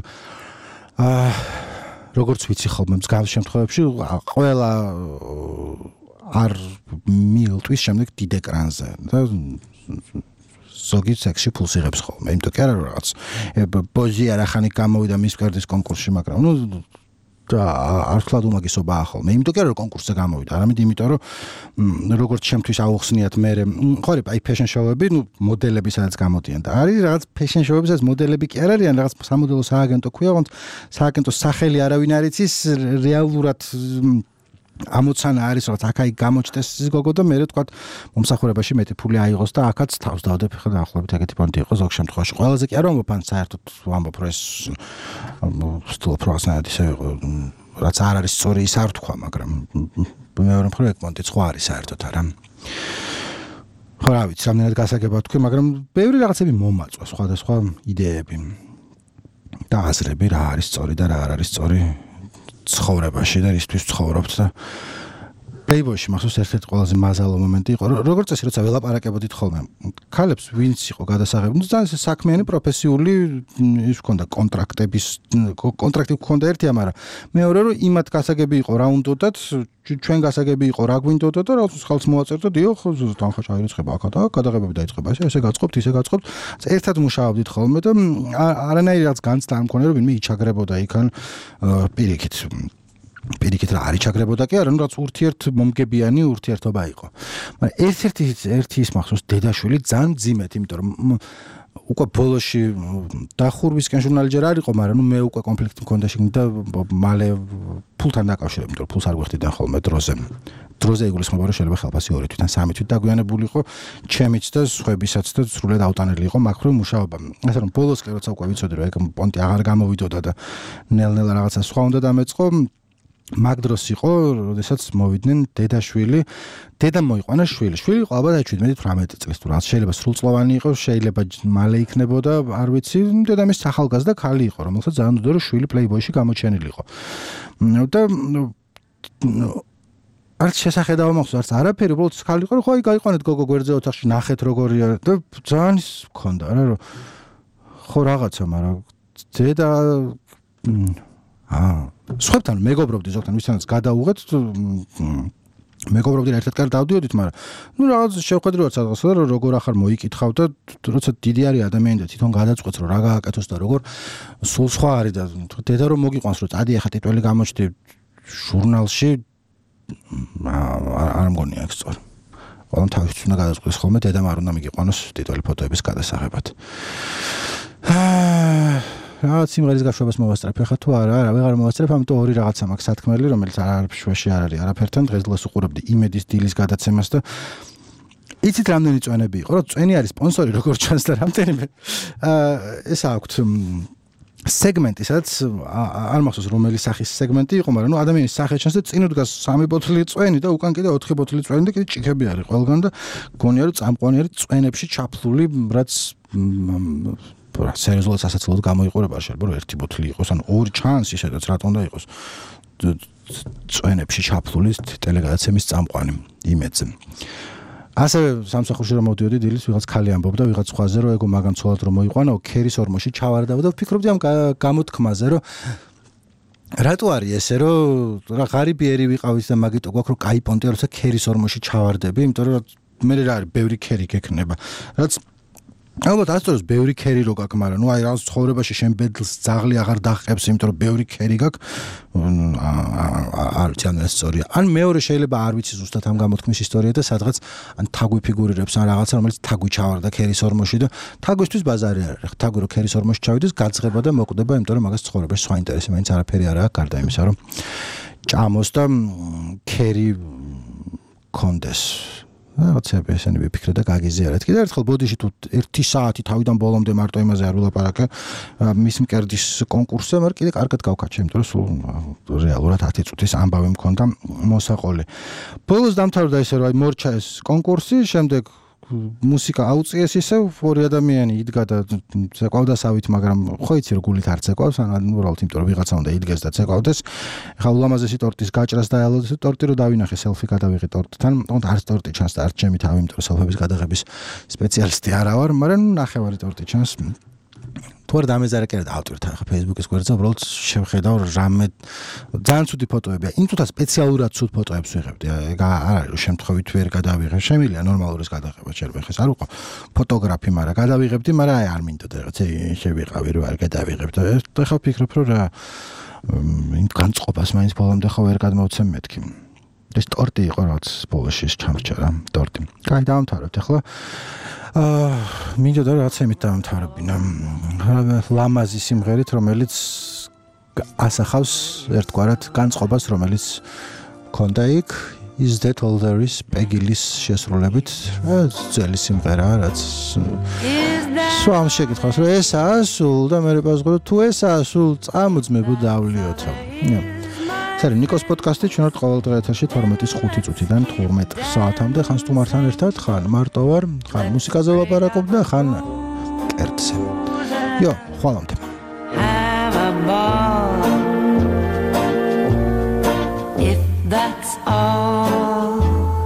როგორც ვიცი ხოლმე მსგავს შემთხვევებში ყველა არ მილტვის შემდეგ დიდ ეკრანზე და ზოგი სექსი ფულს იღებს ხოლმე იმიტომ კი არა რაღაც ბოჟი არახანი გამოვიდა მის მკერდის კონკურსში მაგრამ ნუ და არხლად უმაგისობაა ხოლმე იმიტომ კი არა რომ კონკურსზე გამოვიდა არამედ იმიტომ რომ როგორც ჩემთვის აუხსნიათ მე ხო არის აი ფეშენ შოუები ნუ მოდელები სადაც გამოდიან და არის რაღაც ფეშენ შოუები სადაც მოდელები კი არ არიან რაღაც სამოდელო სააგენტო ქვია თქო სააგენტოს სახელი არავინ არ იცის რეალურად ამოცანა არის რომ აქ-აი გამოჩნდეს ის გოგო და მე თქვა მომსახურებაში მეტი ფული აიღოს და აქაც თავს დავდებ ხა დაახლოებით ეგეთი პონტი იყო ზოგ შემთხვევაში ყველაზე კი არ ვამბობ ან საერთოდ ვამბობ რომ ეს სტილ პროცენტი ისე იყო რაც არ არის სწორი ის არ თქვა მაგრამ მეორე მხრივ ეგ პონტი სხვა არის საერთოდ არა ხო რა ვიცი რამდენად გასაგებად თქვი მაგრამ ბევრი რაღაცები მომაწვა სხვადასხვა იდეები და აზრები რა არის სწორი და რა არ არის სწორი ცხოვრებაში და ისთვის ცხოვრობთ და პლეიბოიში მახსოვს ერთ-ერთი ყველაზე მაზალო მომენტი იყო როგორც წესი როცა ველაპარაკებოდით ხოლმე ქალებს ვინც იყო გადასაღები ძალიან საქმიანი პროფესიული ის ჰქონდა კონტრაქტი ჰქონდა ერთია მაგრამ მეორე რომ იმათ გასაგები იყო რა უნდოდათ ჩვენ გასაგები იყო რა გვინდოდა და რაც ხალხს მოაწერდა დიახ თანხა ჩაირიცხება აქა და გადაღებები დაიწყება ესე გაწყობთ ისე გაწყობთ ერთად მუშაობდით ხოლმე და არანაირი რაც განცდა არ მქონია რომ ვინმე იჩაგრებოდა იქან პირიქით რა არ იჩაგრებოდა კი არა ნუ რაც ურთიერთმომგებიანი ურთიერთობა იყო მაგრამ ერთი ის მახსოვს დედაშვილი ძალიან ძიმეთ იმიტომ რომ უკვე ბოლოში დახურვისკენ ჟურნალი ჯერ არ იყო მაგრამ ნუ მე უკვე კონფლიქტი მქონდა შიგნით და მალე ფულთან დაკავშირებით იმიტომ რომ ფულს არ გვიხდიდნენ ხოლმე დროზე იგულისხმება რომ შეიძლება ხელფასი 2 თვითონ 3 თვით დაგვიანებული იყო ჩემიც და სხვებისაც და სრულად აუტანელი იყო მაგ მხრივ მუშაობა ასე რომ ბოლოს კი როცა უკვე ვიცოდი რომ ეგ პონტი აღარ გამოვიდოდა და ნელ-ნელა რაღაცა სხვა უნდა დამეწყო მაგ დროს იყო, როდესაც მოვიდნენ დედა მოიყვანა შვილი იყო ალბათ 17-18 წლის თუ რაც შეიძლება სრულწლოვანი იყოს, შეიძლება მალე იქნებოდა, არ ვიცი, დედამის ახალგაზრდა ქალი იყო, რომელსაც ძალიან უნდა რომ შვილი პლეიბოიში გამოჩენილი იყო. და არც შესახედაო მახსოვს, არც არაფერი, უბრალოდ ქალი იყო, ხო აი გაიყვანეთ გოგო გვერდზე ოთახში, ნახეთ როგორია და ძალიან ის მქონდა რა, რომ ხო რაღაცა, მაგრამ დედა სხვებთან მეგობრობდი ზოგთან ვისთანაც გადაუღეთ მეგობრობდი ერთად კარგ დავდიოდით მაგრამ ნუ რაღაც შევხედე რომ სადღაც და როგორ ახარ მოიკითხავ და როცა დიდი არის ადამიანი და თვითონ გადაწყვეტს რომ რა გააკეთოს და როგორ სულ სხვა არის და დედა რომ მოგიყვანს რომ წადი ახლა ტიტველი გამოჩდი ჟურნალში არ მგონია ეგ სწორი ყველამ თავის უნდა გადაწყვეტს ხოლმე დედამ არ უნდა მიგიყვანოს ტიტველი ფოტოების გადასაღებად რა სიმღერის გაშვებას მოვასწრებ ხა თუ არა ვეღარ მოვასწრებ ამიტომ ორი რაღაცა მაქვს სათქმელი რომელიც არაფერში არ არის არაფერთან დღეს უყურებდი იმედის დილის გადაცემას და იცით რამდენი წვენები იყო რომ წვენი არის სპონსორი როგორც ჩანს და რამდენიმე ეს აქვთ სეგმენტი სადაც არ მახსოვს რომელი სახის სეგმენტი იყო მაგრამ ნუ ადამიანის სახე ჩანს და წინ დგას 3 ბოთლი წვენი და უკან კიდე 4 ბოთლი წვენი და კიდე ჭიქები არის ყველგან და გონია რომ წამყვანი არის წვენებში ჩაფლული რაც სერიოზულად სასაცილოდ გამოიყურება შეიძლება რომ 1 ბოთლი იყოს ან 2 ჩანს ისედაც რატომ უნდა იყოს წვენებში ჩაფლული ტელეგადაცემის წამყვანი იმედზე ასევე სამსახურში რომ მოვდიოდი დილის ვიღაც ქალი ამბობდა ვიღაც სხვაზე რომ ეგო მაგან ცოლად რომ მოიყვანო ქერის ორმოში ჩავარდა და ვფიქრობდი ამ გამოთქმაზე რომ რატო არის ესე რომ რა ღარიბიერი ვიყავის და მაგიტო გვაქვს რომ კაი პონტია როცა ქერის ორმოში ჩავარდები იმიტომ რომ მე რა არის ბევრი ქერი გექნება რაც ალბათ ასწორებს ბევრი ქერი რო გაქვს, მაგრამ ნუ აი რა ცხოვრებაში შენ ბედლს ძაღლი აღარ დაღყევს, იმიტომ რომ ბევრი ქერი გაქვს. არ ვიცი ან ეს სწორია. ან მეორე შეიძლება არ ვიცი ზუსტად ამ გამოთქმის ისტორია და სადღაც ან თაგვი ფიგურირებს ან რაღაცა რომელიც თაგვი ჩავარდა ქერის ორმოში და თაგვისთვის ბაზარი არ არის. თაგვი რო ქერის ორმოში ჩავიდეს, გაძღება და მოკვდება, იმიტომ რომ მაგას ცხოვრებაში სხვა ინტერესი მაინც არაფერი არ აქვს გარდა იმისა, რომ ჭამოს და ქერი კონდეს. რაღაცები ესენი ვიფიქრე და გაგიზიარეთ. კიდევ ერთხელ ბოდიში თუ 1 საათი თავიდან ბოლომდე მარტო იმაზე არ ვილაპარაკე მის მკერდის კონკურსზე, მაგრამ კიდე კარგად გავკაჩე, იმიტომ რომ სულ რეალურად 10 წუთის ამბავი მქონდა მოსაყოლი. ბოლოს დამთავრდა ისე რომ აი მორჩა ეს კონკურსი, შემდეგ მუსიკა აუწიეს ისე ორი ადამიანი იდგა და ცეკვავდასავით, მაგრამ ხო იცი რომ გულით არ ცეკვავს, ან უბრალოდ იმიტომ რომ ვიღაცა უნდა იდგეს და ცეკვავდეს. ხა ულამაზესი ტორტის გაჭრას დაელოდეს, ტორტი რო დავინახე, სელფი გადავიღე ტორტთან. თუმცა არც ტორტი ჩანს და არც ჩემი თავი, იმიტომ რომ სელფების გადაღების სპეციალისტი არა ვარ, მაგრამ ნახევარი ტორტი ჩანს. თუ არ დამეზარაკერად ავტვირთ ახლა Facebook-ის გვერდზე, უბრალოდ შევხედავ რამე ძალიან ცუდი ფოტოებია. იმ თუთა სპეციალურად ცუდ ფოტოებს ვიღებდი. ეგ არ არის რომ შემთხვევით ვერ გადავიღე. შემიძლია ნორმალურის გადაღება შეიძლება ხეს არ უყო ფოტოგრაფი, მაგრამ გადავიღებდი, მაგრამ აი არ მინდოდა რაღაცა შევიყავი რომ არ გადავიღებ და ეხლა ვფიქრობ რომ რა იმ განწყობას მაინც ბოლომდე ხო ვერ გადმოვცემ მეთქი. ეს ტორტი იყო რაც ბოლოში ჩამრჩა რა ტორტი. კაი დავამთავრებთ ახლა. მინდოდა რაღაცა იმით დავამთავრებინა. ლამაზი სიმღერით, რომელიც ასახავს ერთგვარად განწყობას, რომელიც ქონდა იქ Is That All There Is პეგილის შესრულებით ძველი სიმღერა რაც სულ შეკითხავს რომ ესაა სულ და მე პასუხობ თუ ესაა სულ წამოძმებო დავლიოთო სარი ნიკოს პოდკასტი ჩვენ ვართ ყოველ დღე ეთერში 12-ის 5 წუთიდან 12 საათამდე ხან სტუმართან ერთად ხან მარტო ვარ ხან მუსიკაზე ვლაპარაკობ და ხან კერძზე ხვალამდე Have a ball if that's all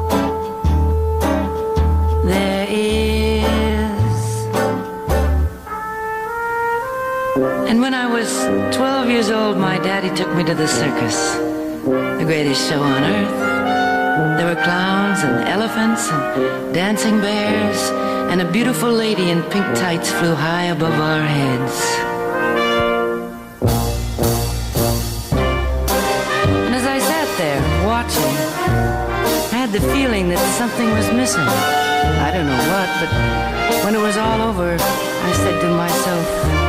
there is. And when I was 12 years old, my daddy took me to the circus, the greatest show on earth. There were clowns and elephants and dancing bears, and a beautiful lady in pink tights flew high above our heads. And as I sat there watching, I had the feeling that something was missing. I don't know what, but when it was all over, I said to myself,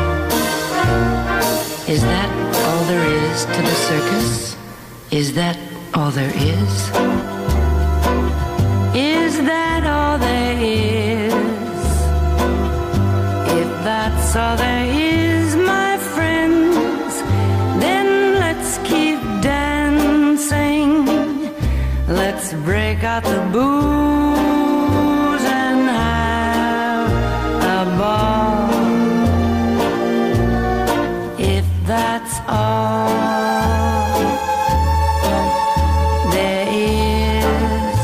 is that all there is to the circus? Is that all there is? Is that all there is? If that's all there is, my friends, then let's keep dancing. Let's break out the booze and have a ball. If that's all there is.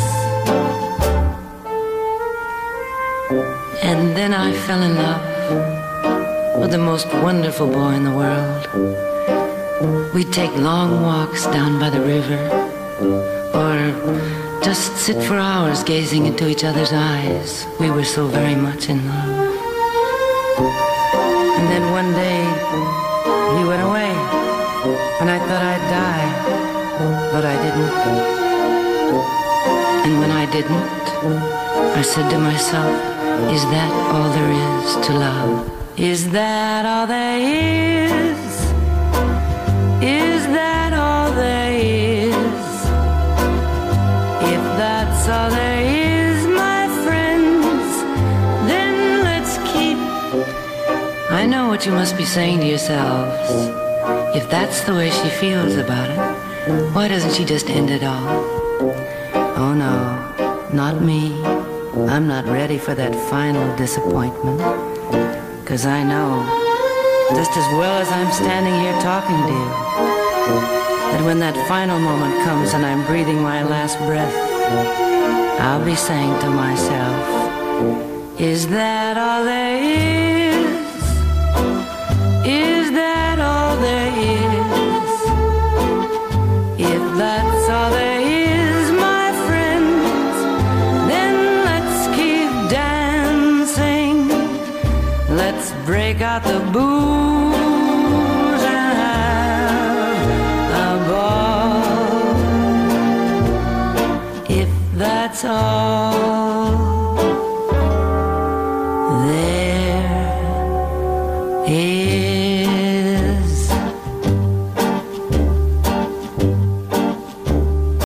And then I fell in love with the most wonderful boy in the world. We'd take long walks down by the river, or just sit for hours gazing into each other's eyes. We were so very much in love. And then one day he went away, and I thought I'd die, but I didn't. And when I didn't, I said to myself, is that all there is to love? Is that all there is? Is that all there is? If that's all there is, my friends, then let's keep. I know what you must be saying to yourselves. If that's the way she feels about it, why doesn't she just end it all? Oh no, not me. I'm not ready for that final disappointment. 'Cause I know, just as well as I'm standing here talking to you, that when that final moment comes and I'm breathing my last breath, I'll be saying to myself, is that all there is? Is that all there is? If that's all there is, my friends, then let's keep dancing. Let's break out the booze and have a ball. If that's all